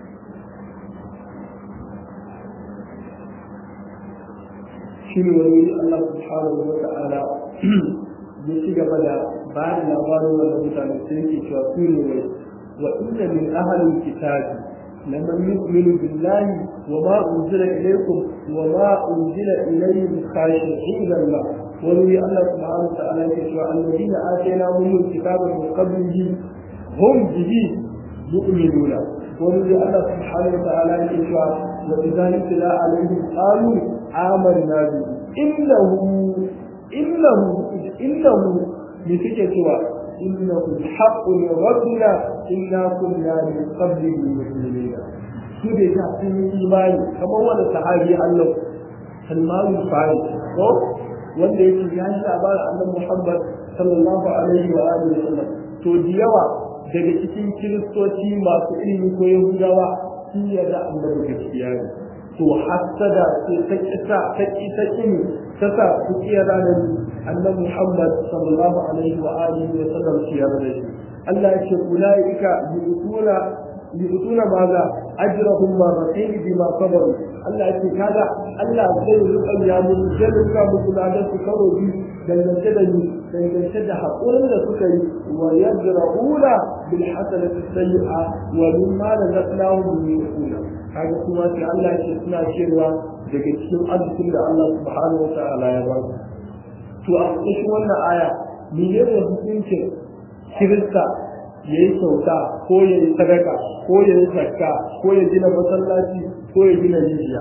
shi ne wani Allah subhanahu wa ta'ala ya ci gaba da ba da labarin wannan mutane sai yake cewa su ne wai wa inna min ahlil kitabi laman yu'minu billahi wa ma unzila ilaykum wa ma unzila ilayhim khashi'ina lillah wani Allah subhanahu wa ta'ala yake cewa alladhina atainahum alkitaba min qablihi hum bihi yu'minuna wani Allah subhanahu wa ta'ala yake cewa wa idza tala alayhim qalu amanna bi innahu innahu innahu bi suke cewa innahu haqqu min rabbina inna kunna min qablihi muslimin su da ta sun yi imani kamar wani sahabi Allah Salman al-Farisi ko wanda yake ya yi labarin annabi Muhammad sallallahu alaihi wa alihi wa sallam to da yawa daga cikin kiristoci masu ilimi ko yahudawa sun yarda annabi gaskiya ne to hasada ce ta kisa ta kisa kini ta sa su kiyara da annabi Muhammad sallallahu alaihi wa alihi wa sallam shi yarda da shi Allah ya ce ulaika yu'tuna yu'tuna maza ajrahum marratayn bima sabaru Allah ya ce kaga Allah zai rubuta ya mun jalka musu da su karo bi dangance da ni dangance da hakurin da suka yi wa yajra'una bil hasanati sayyi'a wa mimma razaqnahum yu'tuna kaga kuma sai Allah ya ce suna cewa daga cikin arzikin da Allah subhanahu wa ta'ala ya ba su to a cikin wannan aya menene hukuncin kirista ya yi kyauta ko ya yi sadaka ko ya yi zakka ko ya gina masallaci ko ya gina rijiya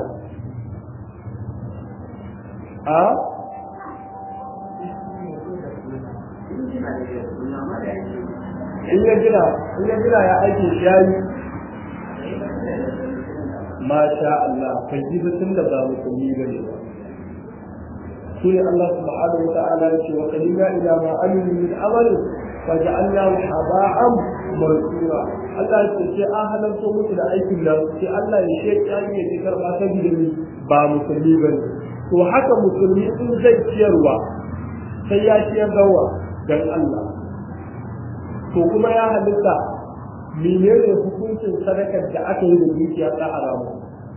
a in ya gina in ya gina ya aike shi yayi masha Allah kai ji tun da ba musulmi bane ba sai Allah subhanahu wa ta'ala ya ce wa qalina ila ma amilu min amali faja'alnahu haba'an mansura Allah ya ce an halarta musu da aikin nan sai Allah ya sheki an yi karba ta gidan ba musulmi bane to haka musulmi in zai ciyarwa sai ya ciyar dawa dan Allah to kuma ya halitta menene hukuncin sadakar da aka yi da dukiya ta haramu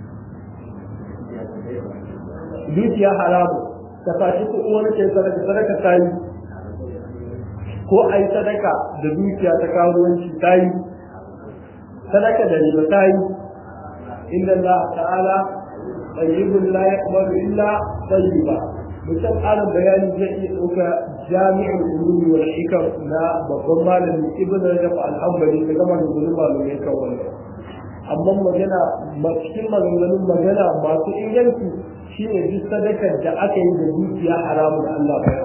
dukiya haramu ka fashi ko wani ke sadaka sadaka ta yi ko a yi sadaka da dukiya ta karuwanci ta yi sadaka da riba ta yi inda Allah ta'ala tayyibun la yaqbalu illa tayyiba mutum ƙarin bayani zai iya ɗauka jami'ul ulumi wal hikam na babban malami ibn rajab al-hanbali da gama da gudun malamai kan wannan amma magana cikin maganganun magana masu inganci shine duk sadakar da aka yi da dukiya haramun Allah bai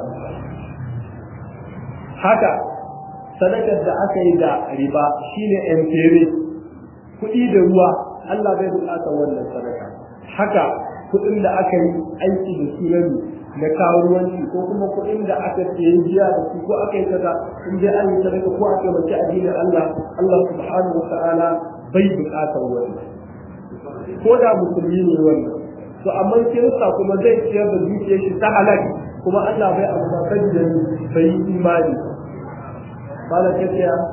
haka sadakar da aka yi da riba shine emfere kuɗi da ruwa Allah bai buƙatar wannan sadaka haka kuɗin da aka yi aiki da su rabi na karuwanci ko kuma kuɗin da aka sayi jiya da su ko aka yi kaza in dai an yi sadaka ko aka mace addinin Allah Allah subhanahu wa ta'ala bai buƙatar wannan ko da musulmi ne wannan to amma kirista kuma zai ciyar da dukiyar shi ta halak kuma Allah bai abu ba kan da bai imani ba la kace ya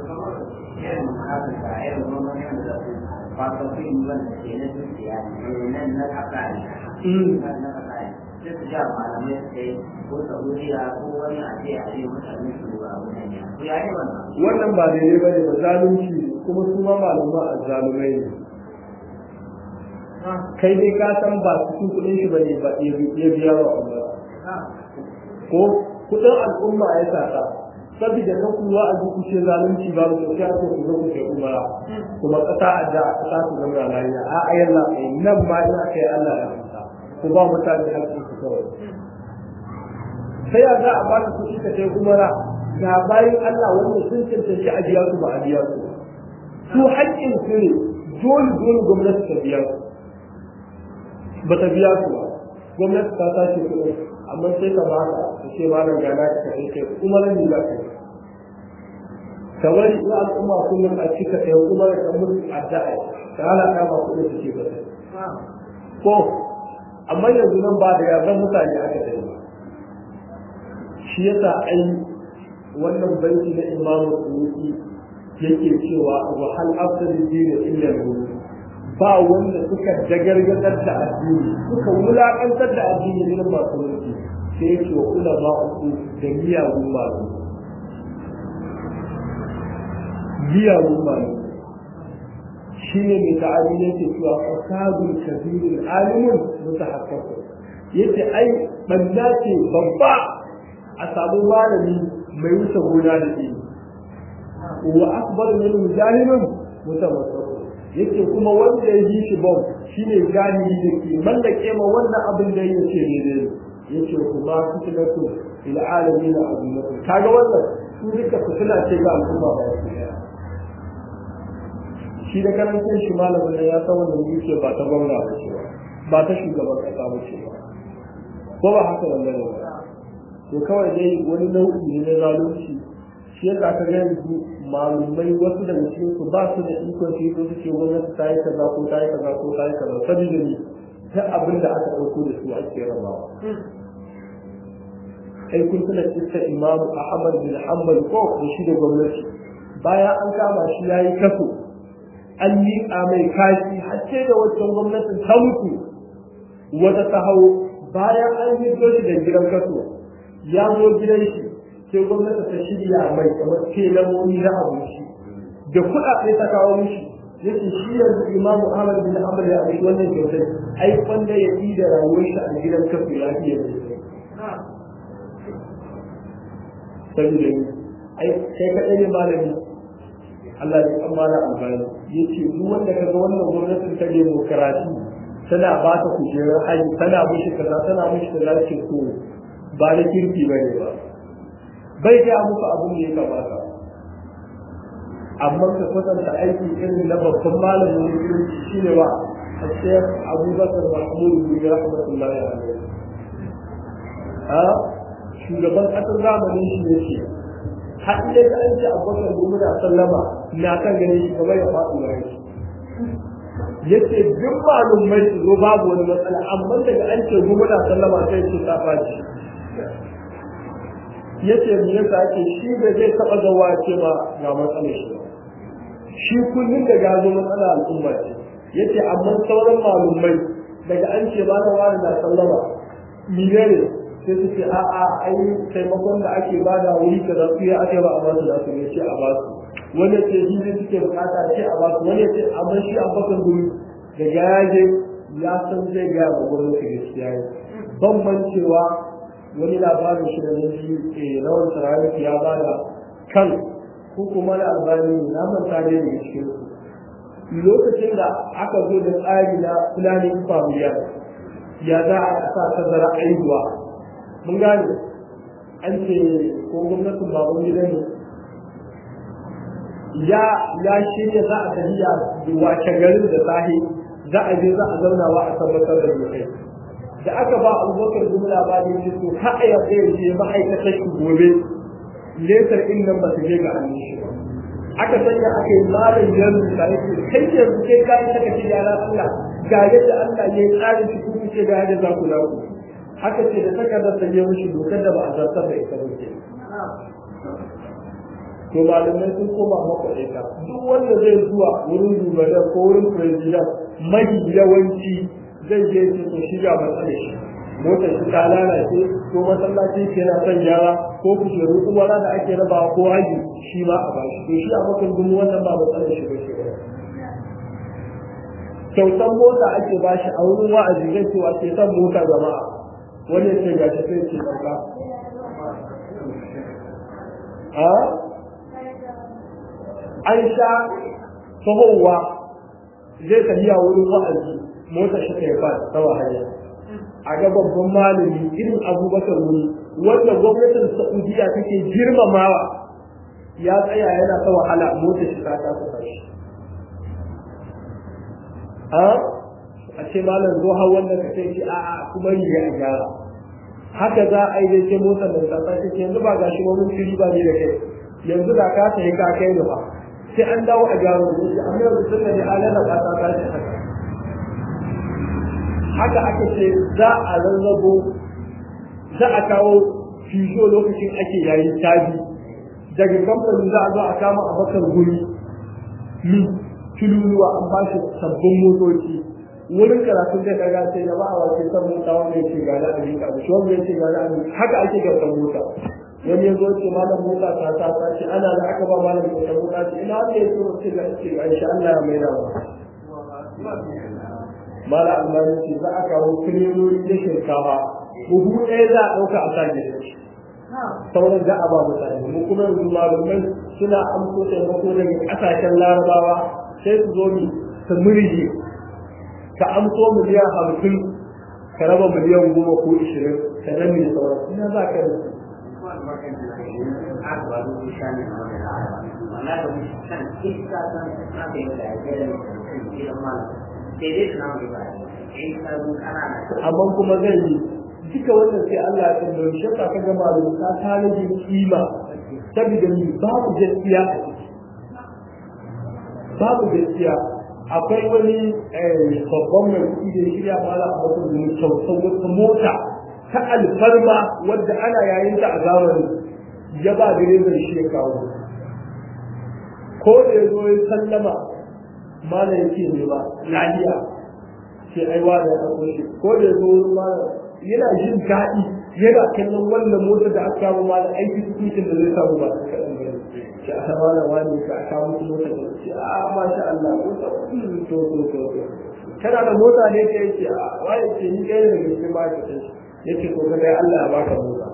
wannan ba daidai bane ba zalunci kuma su ma malama azzalumai ne kai dai ka san ba su kudin shi bane ba ya biya wa Allah ko kudin al'umma ya sata saboda kan kuwa a duk ce zalunci ba mu sai ake ku zo ku kai umara kuma kasa a da kasa su zama lafiya a ayan la nan ma in aka yi Allah ya amsa ku ba mutane hakki su kawai sai ya za a ba ka kuɗi ka kai umara ga bayan Allah wanda sun cancanci a biya su ba a biya su su haƙƙin su ne dole dole gwamnati ta biya su ba ta biya su ba gwamnati ta tashi kuɗin amma sai ka ba ka ka ce ma nan gana ka kai kai umaran ne za ka yi kamar ina al'umma kullum a cika ɗaya umar ka mutu addu'a ta halaka ba kuɗin su ke ba ko amma yanzu nan ba da yazan mutane aka tsaye ba shi yasa ai wannan banki na imamu Suyuti yake cewa wa hal afdal din illa al ba wanda suka dagargadar da addini suka wulakantar da addini ne ba su mulki sai yake wa ulama uku da miyagun malu miyagun malu shi ne mai ta'ali yake cewa fasadul kabirul alimun mutahaqqaq yace ai banda ce babba a samu malami mai wuce gona da ke wa akbar min jahilun mutawassir yace kuma wanda ya yi shi bom shine jahili da ke mallake ma wannan abin da yake ne ne yace kuma fitilatu ila alamin azimatu kaga wannan su duka fitila ce ga al'umma ba su shi da karantar shi malamin da ya san wannan yake ba ta gwamna ba ce ba ta shugaban kasa ba ce ko ba haka nan ne to kawai dai wani nau'i ne na zalunci shi yasa ka ga yanzu malumai wasu daga cikin su ba su da ikon su yi su ce gwamnati ta yi kaza ko ta yi kaza ko ta yi kaza saboda ne ta abin da aka ɗauko da su ake rabawa ai kun tuna cikin Imam Ahmad bin Hanbal ko da shi da gwamnati bayan an kama shi yayi kaso an yi mai kashi har sai da wancan gwamnatin ta mutu wata ta hawo bayan an yi shi da gidan kaso ya zo gidan shi sai gwamnati ta shirya mai kamar telamomi na abinci da kuɗaɗe ta kawo mishi yake shi yanzu Imam Ahmad bin Hanbal ya amshi wannan kyautai ai wanda ya yi da rayuwar shi a gidan kaso ya fiye da shi saboda ai kai kaɗai ne malami Allah ya kammala albani yace duk wanda kaga wannan gwamnatin ta demokarasi tana ba ta kujerar haji tana mushi kaza tana mushi kaza ce ko ba da kirki bane ba bai ga muku abin da ya kamata amma ka kwatanta aiki irin na babban malamin musulunci shine wa Sheikh Abubakar Mahmud bin rahmatullahi alaihi ha shugaban kasar zamanin shi yake har da an ce Abubakar bin sallama na kan gane shi kamar ya faɗi da rai yace duk malumai su zo babu wani matsala amma daga an ce gumu da sallama sai ce ta faɗi yace me yasa ake shi da zai taɓa zawa ce ba ga matsalar shi shi kullum da gazo matsala al'umma ce yace amma sauran malumai daga an ce ba na wani da sallama menene sai su ce a'a ai taimakon da ake bada wuri kaza su ya ake ba a ba su da su ne ce a ba su wani ce shi ne suke bukata ce a basu wani ce amma shi a bakan guri da gaje ya san zai gaya wa gwamnati gaskiya ne ban cewa wani labarin shi da na ji rawan sarari ya bada kan hukumar albani na manta ne daga cikin su lokacin da aka zo da tsari na planning familia ya za a sa tazara aihuwa mun gane an ce ko gwamnatin baban gida ne ya ya shirya za a tafiya wace garin da sahi za a je za a zaunawa a tabbatar da dokai da aka ba abubakar zuwa labari ne to ka a yarda ya je ma'aikatar shi gobe lesar in nan ba su je ga hannun shi ba aka sanya aka yi malam yanzu da yake kai yanzu kai ka yi saka shi yaran Allah ga yadda Allah ya yi tsarin shi kuma ce ga yadda za ku lawo haka ce da takardar da ya mushi dokar da ba a zartar da ita ba ke to malamai sun koma makwaɗaita duk wanda zai zuwa wurin shugaban ko wurin president mahi yawanci zai je ce to shiga matsalar shi motar shi ta lalace ko masallaci ke na son gyara ko kujeru umara da ake rabawa ko haji shi ma a bashi to shi a makon gumu wannan ba matsalar shi ba ke kyautan mota ake bashi a wurin wa'azi zai ce wa ke son mota jama'a wani ya ce ga shi sai ce ɗauka a an sha tahowa zai tafiya wurin wa'azi mota shi ta yafa tsawa hanya a ga babban malami irin abubakar wuri wanda gwamnatin saudiya take girmamawa ya tsaya yana ta wahala mota shi ta kasa tashi a a ce malam zo har wanda ka sai a a kuma yi a gyara haka za a yi ce motar da ta tashi yanzu ba gashi ba mun shiri ba ne da kai yanzu da ka sai ka kai da ba sai an dawo a gyara ne amma yanzu sun ne alana ba ta tashi haka haka aka ce za a rarrabo za a kawo fijo lokacin ake yayin tabi daga kamfanin za a zo a kama a bakar guri mi kiluluwa an ba shi sabbin motoci wurin karatun da kaga sai da ba a wace san mota wanda yake ga da abin ka shi wanda yake ga da abin haka ake ga san mota wani yazo ce malam mota ta ta ta ce ana da aka ba malam ta mota ce ina wanda yake so ce ga ce insha Allah ya mai da mala almani ce za a kawo kilolori da shinkafa buhu ɗaya za a ɗauka a sake shi sauran za a ba mutane mu kuma yanzu malumai suna amso taimako daga ƙasashen larabawa sai su zo ni su murje ka amso miliyan hamsin ka raba miliyan goma ko ishirin ka rami da sauran ina za ka rasu amma kuma zai yi duka wannan sai Allah ya tambaye shi ka ga malum ta tare da kima saboda ni babu gaskiya a ciki babu gaskiya akwai wani babban mai kuɗi da shirya mala a wasu da kyautar wata mota ta alfarma wadda ana yayin ta a zamani ya ba direban shi ya kawo ko da ya zo ya sallama mala yake ne ba lafiya sai ai wa da ya shi ko da ya zo mala yana jin daɗi yana kallon wannan motar da aka kawo mala aiki cikin da zai samu ba su kaɗan ba shi a sama da wani ka aka musu motar da ce a masha Allah mota to to to to kana da mota ne ka yake a wani ce ni ɗaya daga cikin ba ka ce yake to ka dai Allah ya baka mota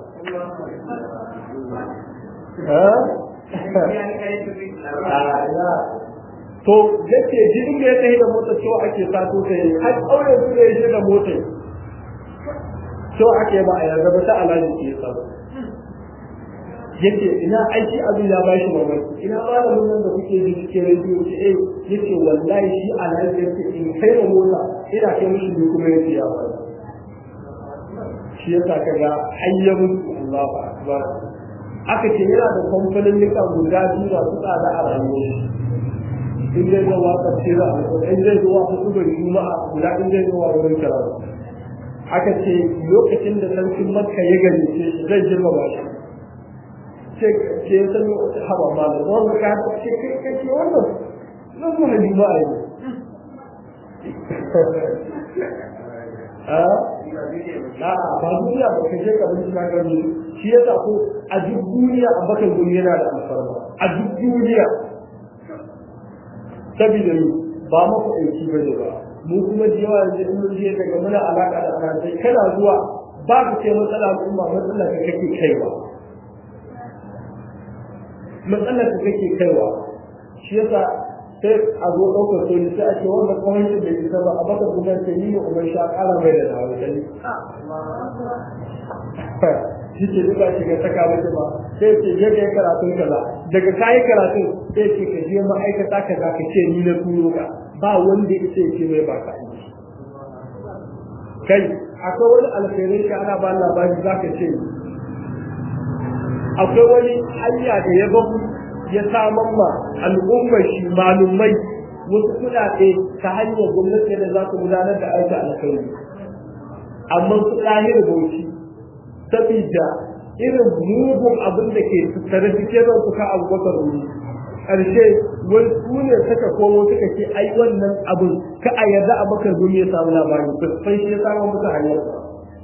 to yace jinin da ya tafi da motar cewa ake sato ta yi har ƙauyen su da ya je da motar cewa ake ba a yarda ba ta alaji ke samu yace ina aiki abin ya bashi mamaki ina malamin nan da kuke ji cikin rediyo ce eh yace wallahi shi alaji yace in kai da mota ina kai mishi ne kuma yace ya fara shi yasa kaga ayyamu Allahu akbar aka ce yana da kamfanin nika guda biyu da su tsada a rayuwar in zai zo wa tafsira in zai zo wa hukumar juma'a guda in zai zo wa wurin karatu aka ce lokacin da sarkin makka ya gani ce zai girma ba shi ce ce ya sani hawa ma da wanda ka ce kai kai ce wannan nan zuwa juma'a ne a ba duniya ba ka je ka bin na gani shi yasa ko a duk duniya a bakan gumi yana da alfarma a duk duniya sabida ni ba maka aiki bane ba mu kuma da yawa yanzu in mun je daga muna alaka da alaƙai kana zuwa ba ka ce matsala al'umma matsala ka kake kaiwa matsala ka kake kaiwa shi yasa sai a zo ɗaukar soli sai a ce wanda kawai da bai isa ba a baka gudan ta yi wa umar sha ƙara mai da dawo ta yi shi ce duka shiga saka mace ba sai ce je ka yi karatun kaza daga ka yi karatun sai ce ka je ma'aikata kaza ka ce ni na turo ka ba wanda ya ce ce mai ba ka aiki kai akwai wani alkhairai ka ana ba labari za ka ce akwai wani hanya da ya babu ya saman ma al'ummar shi malumai wasu kuɗaɗe ta hanyar gwamnati da za su gudanar da aiki alkhairi amma su ɗahir bauchi sabida irin mugun abin da ke tattare suke da suka abubakar wuri ƙarshe wani su ne suka komo suka ce ai wannan abin ka a yarda a bakar gumi ya samu labari ba sai shi ya samu musu hanyar ba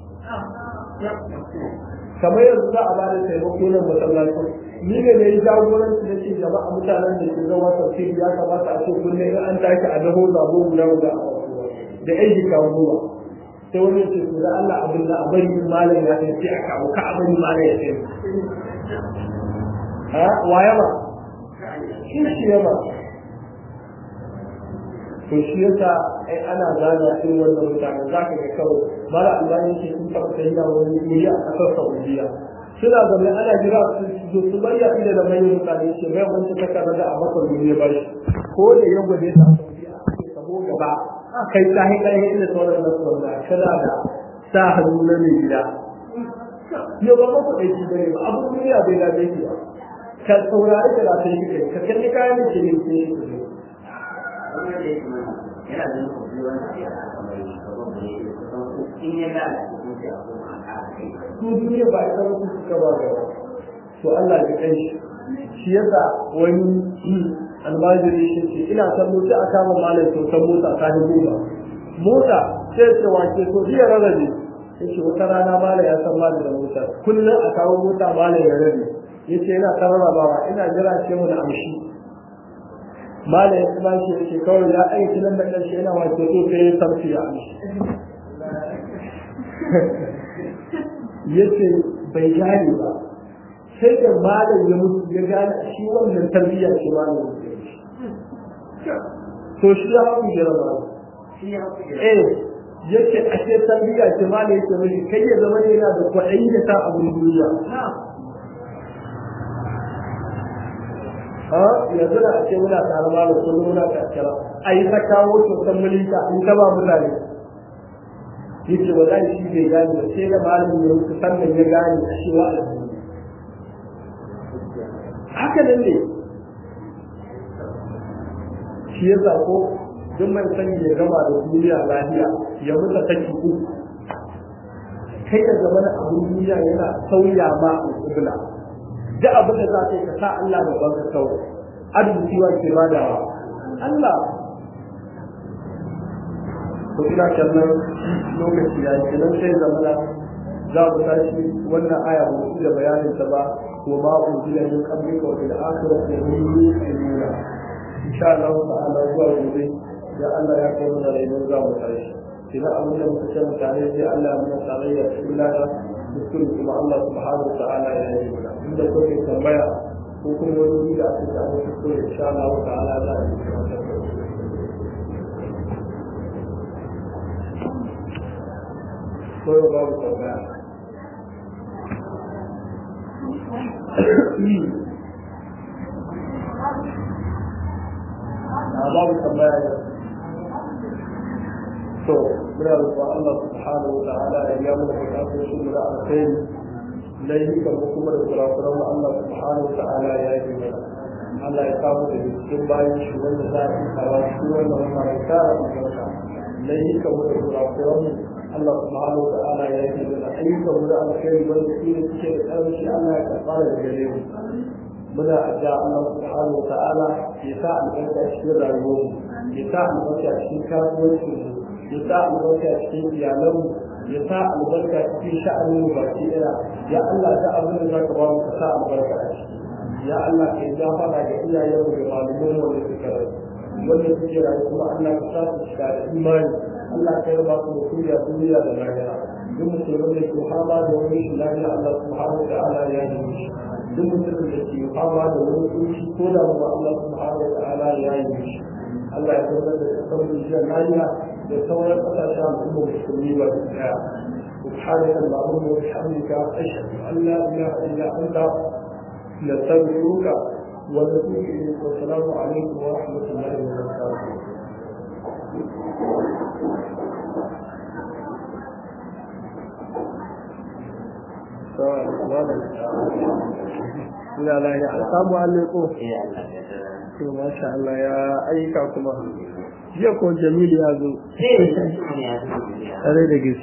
kamar yanzu za a ba da taimako nan masallaci ni ne ne jagoranci da ke jama'a mutanen da ke zama tafsiri ya kamata a ce kullum in an tashi a daho zabo guda guda da aiki kawo sai wani ce su da Allah abin da a bari malam ya sai a kawo ka a bari malam ya sai ha waye ba shi shi yaba to shi yasa ai ana gane irin wannan mutane za ka ga kawai mara albani ke sun taɓa tafiya wani wuri a ƙasar saudiya suna zama ana jira su zo su bayya ida da manyan mutane ce bai wani ta kaza da a makar ne ba shi ko da ya gwade ta saudiya a ce sabo gaba kai ta hi kai inda sauran nasu wanda kana da sa hannu na mai gida yau ba ku ɗauki bane ba abin duniya bai gaje ki ba ka saurari da ta yi kai ka kalli kayan da ke ne ke
yana da nufin wanda ya kamar in ya ga
su duniya ba ita wasu suka ba gaba to Allah ya kai shi shi yasa wani almajiri shi ce ina san mota a kama malam to san mota ta hibu ba mota sai ce wace to iya rarrabe yace wata rana malam ya san malam da mota kullum a kawo mota malam ya rabe yace yana tarrabawa ina jira ce mu da amshi malam ya kuma shi yace kawai ya aiki nan da karshe yana wace to sai ya sarfi ya amshi yace bai gane ba sai da malam ya mutu ya gane shi wannan tarbiyya ce malam ya to shi ya haƙu da rama eh yace a ce tarbiyya ce malam yake mai kai ya zama ne yana da kwaɗayi da ta abin duniya ha yanzu da ake muna tare malam kullum muna kakira a yi ta kawo kyautar mulika in ta ba mutane yace wallahi shi bai gane ba sai da malamin ya rubuta sannan ya gane a shi wa'azi haka nan ne shi ya zako duk mai sani ya gama da duniya lafiya ya mutu saki uku kai da zama na abin duniya yana sauya ma al'ubla da abin da za ka yi ka sa Allah da banka kawai arziki wa ke badawa Allah to ina kallon lokaci ya yi nan sai zamana za mu tashi wannan aya ba su da bayanin ta ba wa ma unzila min qablika wa bil akhirati hum yuqinuna insha Allah ta'ala zuwa gobe ya Allah ya kai mana rayuwar za mu tashi kina abin da muka ce mutane sai Allah ya mana tarayya cikin lada dukkan kuma Allah subhanahu wa ta'ala ya yi mana inda kuke tambaya ko kuma wani da aka ta aka so insha Allah ta'ala za a yi koyo babu tambaya na babu tambaya ne to muna roƙon Allah subhanahu wa ta'ala ya yi mana bukatun shi mu da alkhairi laifukan mu kuma da kurakuran mu Allah subhanahu wa ta'ala ya yi mana Allah ya kawo da cikin bayan shi wanda za a yi kawo shi wanda wannan ya kara mu barka laifukan mu da kurakuran mu Allah subhanahu wa ta'ala ya yi mana ayyukan mu da alkhairi wanda su ne suke da karanci Allah ya karɓa da gare mu muna adda Allah subhanahu wa ta'ala ya sa albarka cikin rayuwar mu ya sa albarka cikin kasuwancin mu ya sa albarka cikin iyalan mu ya sa albarka cikin sha'anin mu baki ɗaya ya Allah ta abin da zaka ba mu ka sa albarka a ciki ya Allah ka yi gafara ga iyayen mu da malaman mu da suka rayu wanda suke rayu kuma Allah ka sa su shiga da imani Allah ka yi ba su da kuriya duniya da lahira duk musulmin da ke fama da wani shi lafiya Allah subhanahu wa ta'ala ya yi mishi duk musulmin da ke fama da wani kunci ko da ba Allah subhanahu wa ta'ala ya yi mishi Allah ya zama da kasar duniya lafiya da sauran kasashen al'umma musulmi ba su daya سبحانك اللهم وبحمدك أشهد أن لا إله إلا أنت نستغفرك ونتوب إليك والسلام عليكم ورحمة الله وبركاته. لا لا يا السلام عليكم. ما شاء الله يا أيك كما يكون جميل يا زو. أنا دقيقة.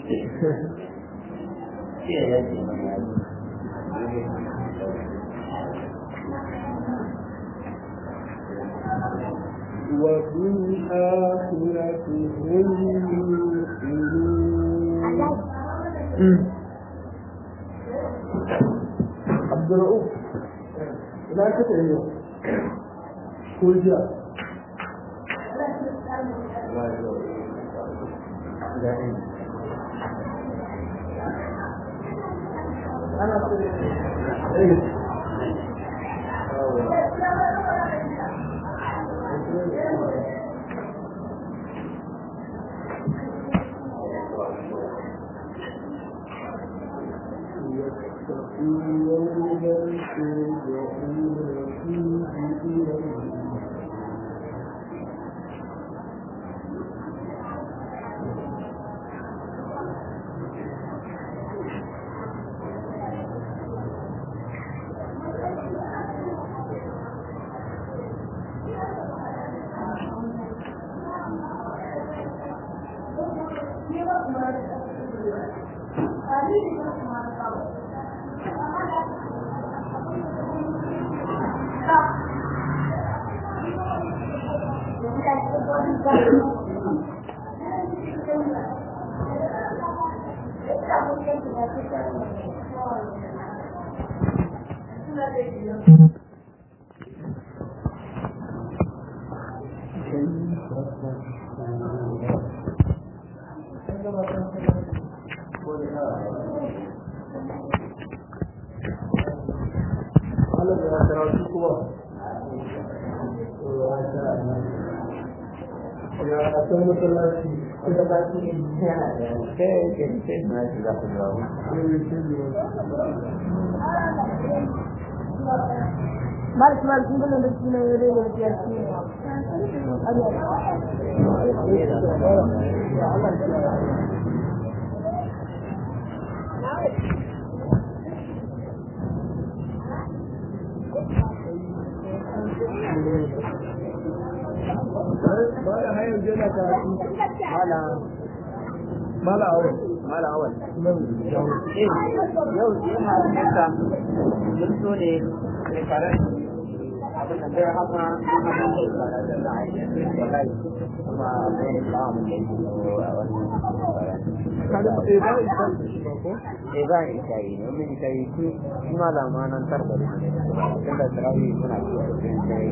وفي الآخرة هم يوقنون. عبد الرؤوف لا كتير كل جاء أنا
Mari mari kun gane da shi ne yare ne ya ci.
Mala hayar jana karatu.
Mala
Mala awal.
Mala awal.
Nan
Yau yau sai halitta mun so ne shekarar abin da zai haka da za a yi wallahi kuma zai ba mu da yi a wannan
kada eh ba isa shi ba ko?
eh ba isa yi ne mun kai shi kuma da ma nan tarbar ne tunda tarawih muna cikin sai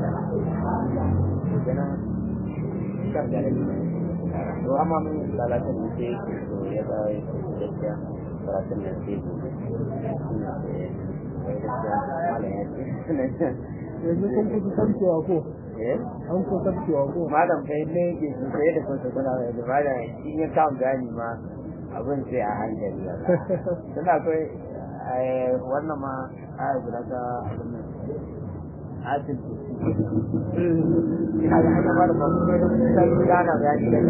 kenan kan da ne to amma mun lalata ne sai to ya ga gaskiya karatun nan sai
Yanzu kun kusa sabcewa ko?
eh
An kusa sabcewa ko?
malam kai ne ke su sai da kusa kuna da malam in ya kawo gani ma abin sai a hankali ba tana akwai wannan ma a guda ta abin nan atin ina da haka ba da ba kuma da sai gana gani da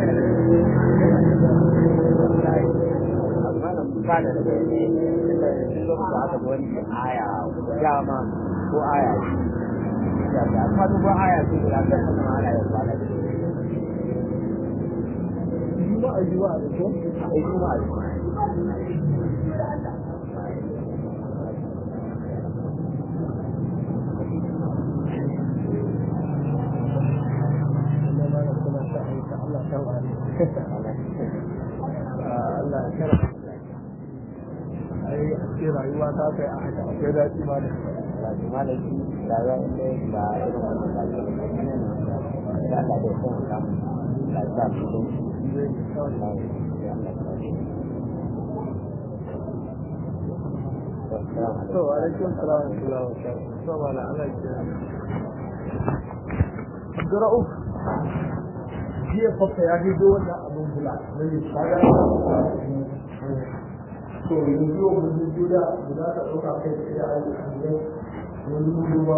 amma da kuka da da ne da sun zo aka ga wani aya dama ko aya ya ga amma duk aya ce da ga kuma aya ya fara da
Juma a juma da ko?
ai kuma
Allah ya kara ai ce rayuwa ta kai a haka akwai daɗi ma da
malaki da ga inda da irin wannan da ke nan da Allah ya san ka da za ku
zai kawai to alaikum salam wa rahmatullahi wa barakatuh to wala Allah ya Abdurrauf jiya fafa ya hido wannan abin bula na ne kaga to yanzu mun ji da guda ta dauka kai da ayyukan wani mudu ba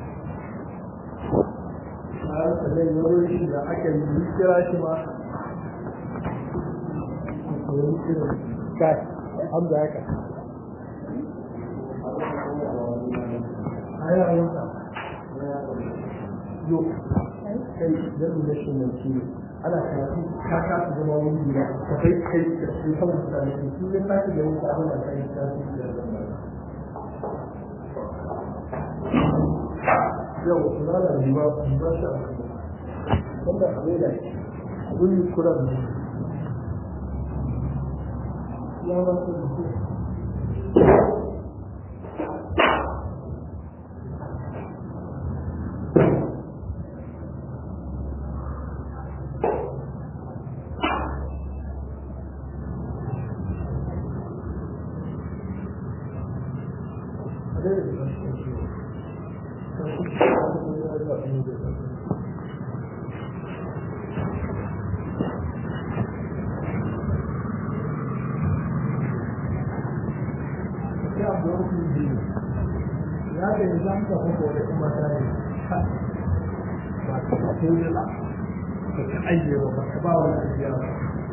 har sai yaro shi da aka yi kira shi ma kai hamza ya kai aya ayyuka yo kai da da shi ne shi ana karatu ka ka zama wani da ka kai kai da shi kan mutane su ne ta da wani abin da kai ta su da yau kula da riba riba shi a wanda abin da abin kula da ya ba su ya ga yanzu an ka fako da kuma tare ba ta kula ba ta ayyana ba ta ba wani ajiya ba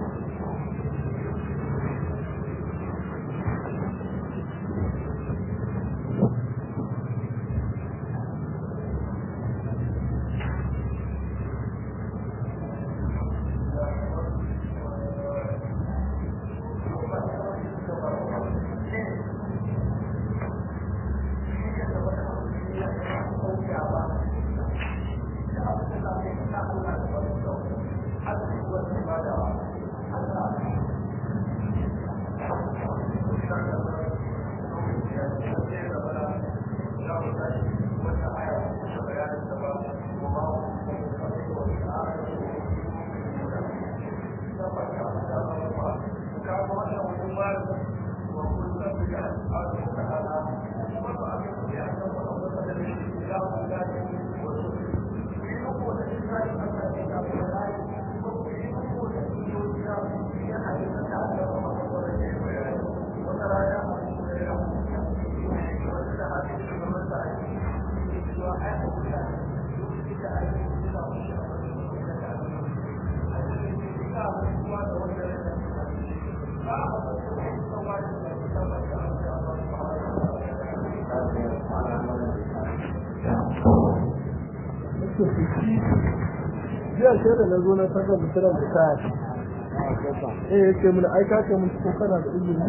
jiya sai da na zo na saka mutunan da ta eh yake mun aika ce mun ko kana da izini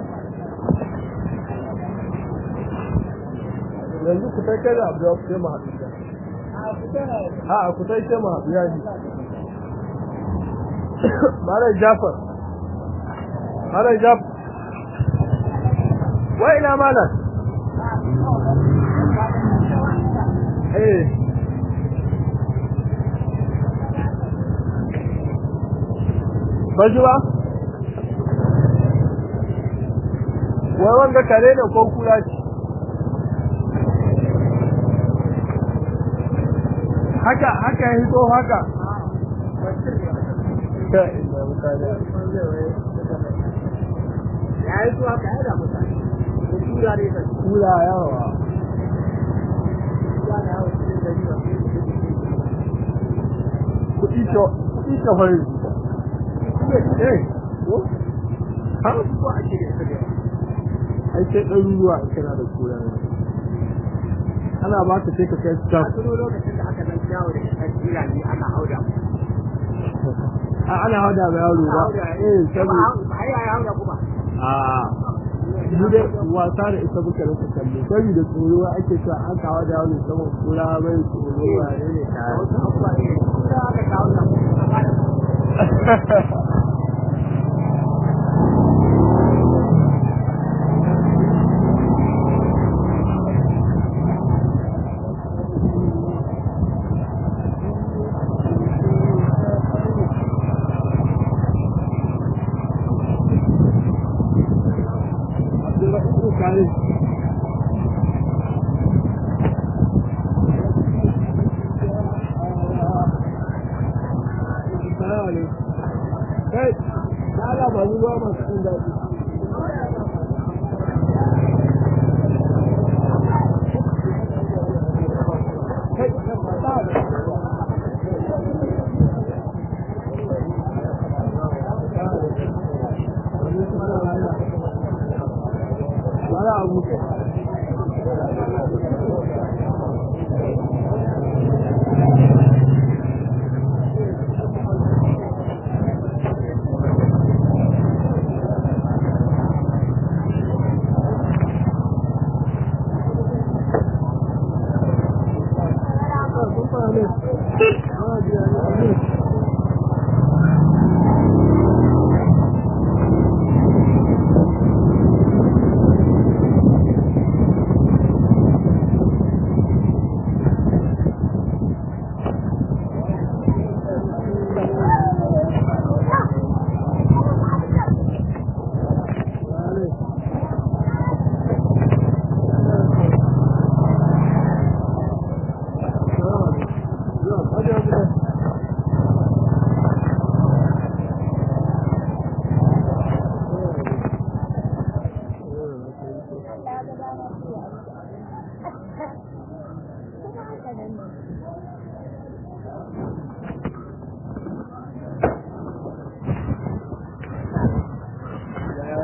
yanzu ku ta kai da abu da sai mu haɗu da a ku ta kai mu haɗu ya ji Malam Jafar Malam Jafar wai ina malam eh bajuwa wai wanda kare da ko kula ce haka haka ya hito haka ya yi zuwa ka yada mutane kula ne ka kula yawa kuɗi ta kuɗi ta fari eh ko har ko ake da ita ai sai ɗaruruwa kana da kura ne ana ba ka sai ka kai ta a tsoro lokacin da aka dan yawo da kai kira ne ana hauda a ana hauda ba yaro ba eh saboda ai ai hauda kuma a mu dai wasa da ita muka rasa kallo sai da tsoro ake cewa an kawo da yaro saboda kura bai tsoro ba ne ta wasu abubuwa ne kura aka kawo da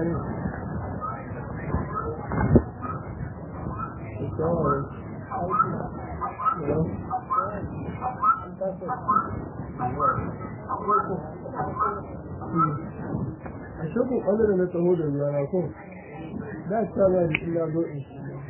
a shakun ɓangare na tsaho da ruwa na ko da ta ba da ina zo in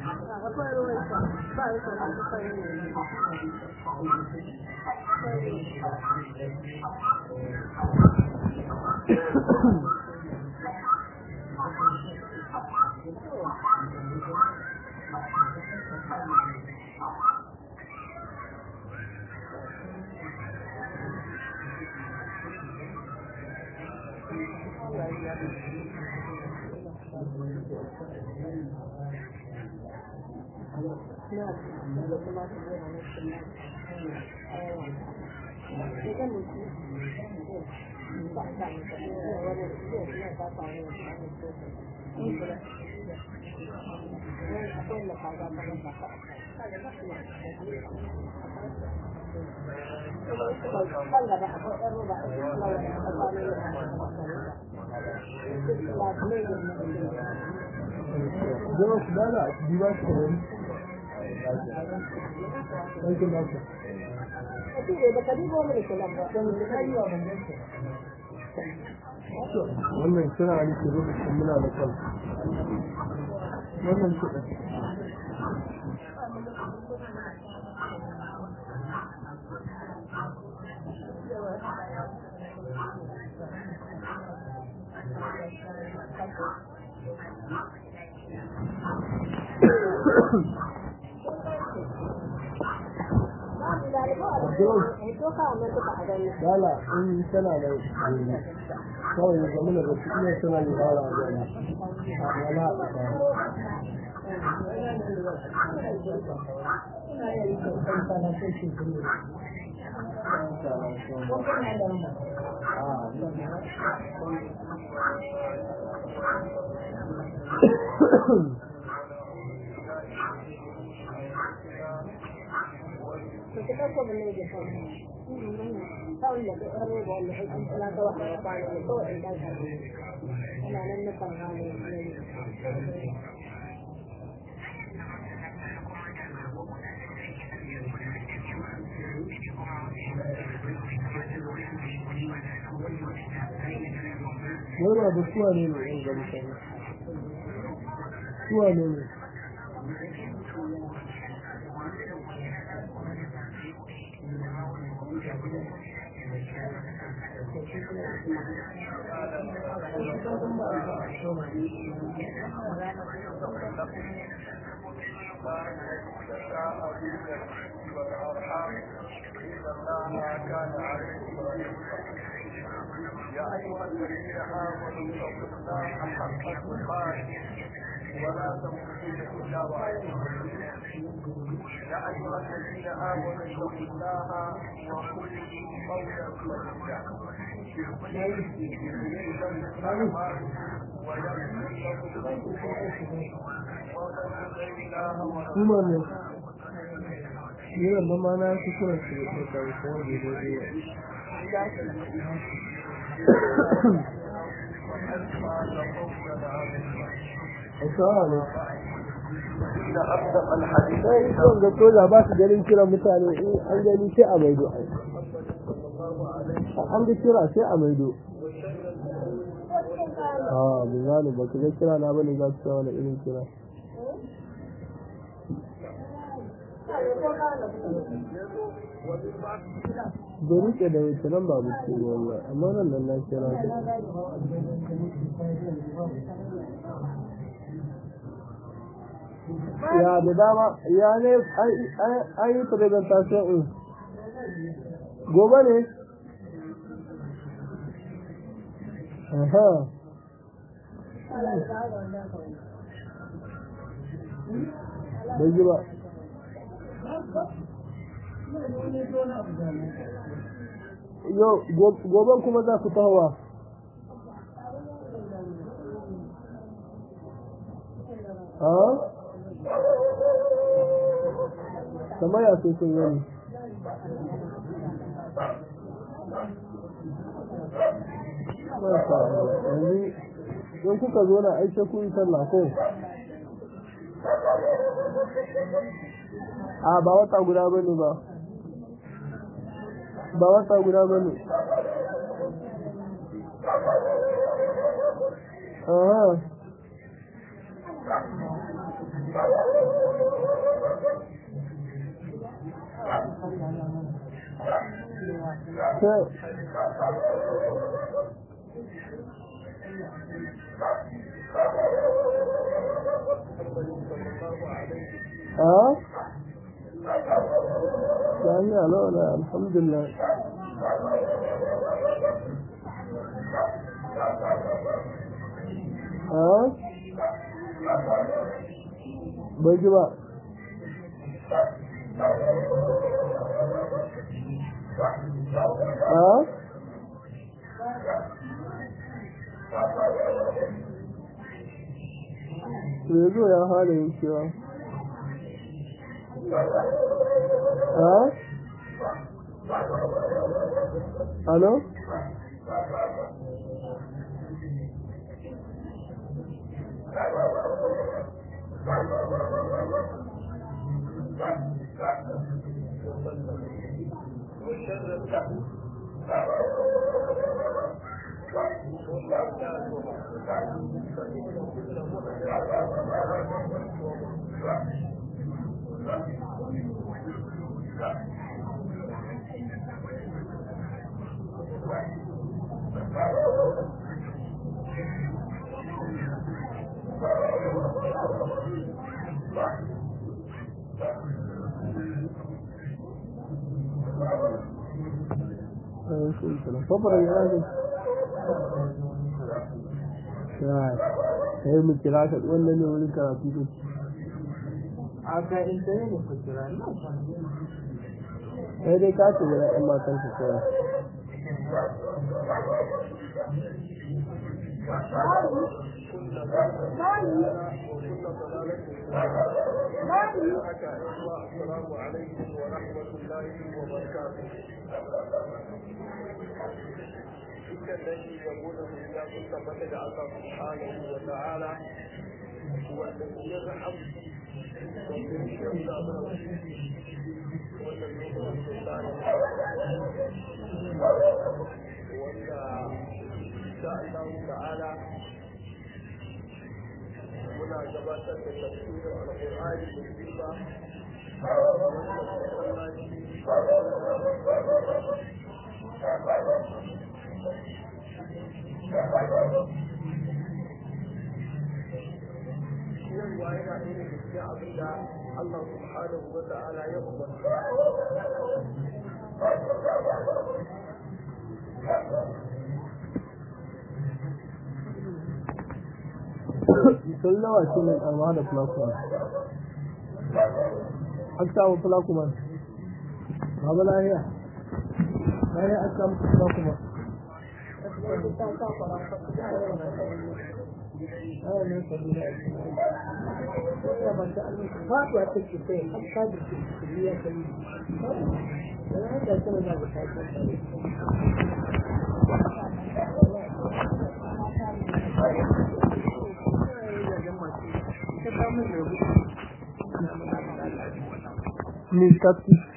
Zama su dala a cikin ba su kawai. Aikin ba su. Wannan suna ne ke rubuta muna da kan. Wannan kuɗa. Dala in tana da kawai da zamana da su iya tana da fara a gani a wala Wani abu suwa ne ne yan gari sani? Suwa ne ne?
يا أيها الذين آمنوا اتقوا الله حق تقاته ولا تموتن إلا وأنتم مسلمون يا أيها الذين آمنوا اتقوا الله وقولوا قولا سديدا يغفر لكم أعمالكم ويغفر لكم ذنوبكم ومن يطع الله ورسوله
Yana da mana su kira su da kai kuma da dai. Assalamu
إن أصدق الحديث
alaikum. Ga tola ba su ganin kira mutane in an gani sai a maido. An ga kira sai a maido. Ah, bizani ba ka ga kira na bane za su wani irin kira. da rike da wuce nan babu ce wallahi amma nan nan na kira ya da dama ya ne an yi presentation in gobe ne aha bai ji ba yau goben kuma za ku tahowa ha kamar ya sai sun gani yanzu in kuka zo na aisha ku yi sallah ko a ba wata guda bane ba ba wata guda bane aha ها يعني لا لا الحمد لله ها بيجي بقى ها يزو يا حالي شو ها الو صبر يا راجل شاي هي من ثلاثة ولا اللي ولي كاتب
aka inda ne ku kira na
هي دي كاتب ولا ما تنسى شاي
السلام عليكم ورحمة الله وبركاته. إن الذي يقوله إذا كنت فتد الله سبحانه وتعالى هو الذي يرحم والذي يرحم والذي يرحم وإن شاء الله تعالى muna gabatar da tafsirin alƙur'ani da girma ciyarwa yana ɗaya daga cikin abin da Allah subhanahu wa ta'ala ya umarta
sun nawa shi ne karma da plasma an samu plasma babu lahiya lahiya an samu plasma Ni capti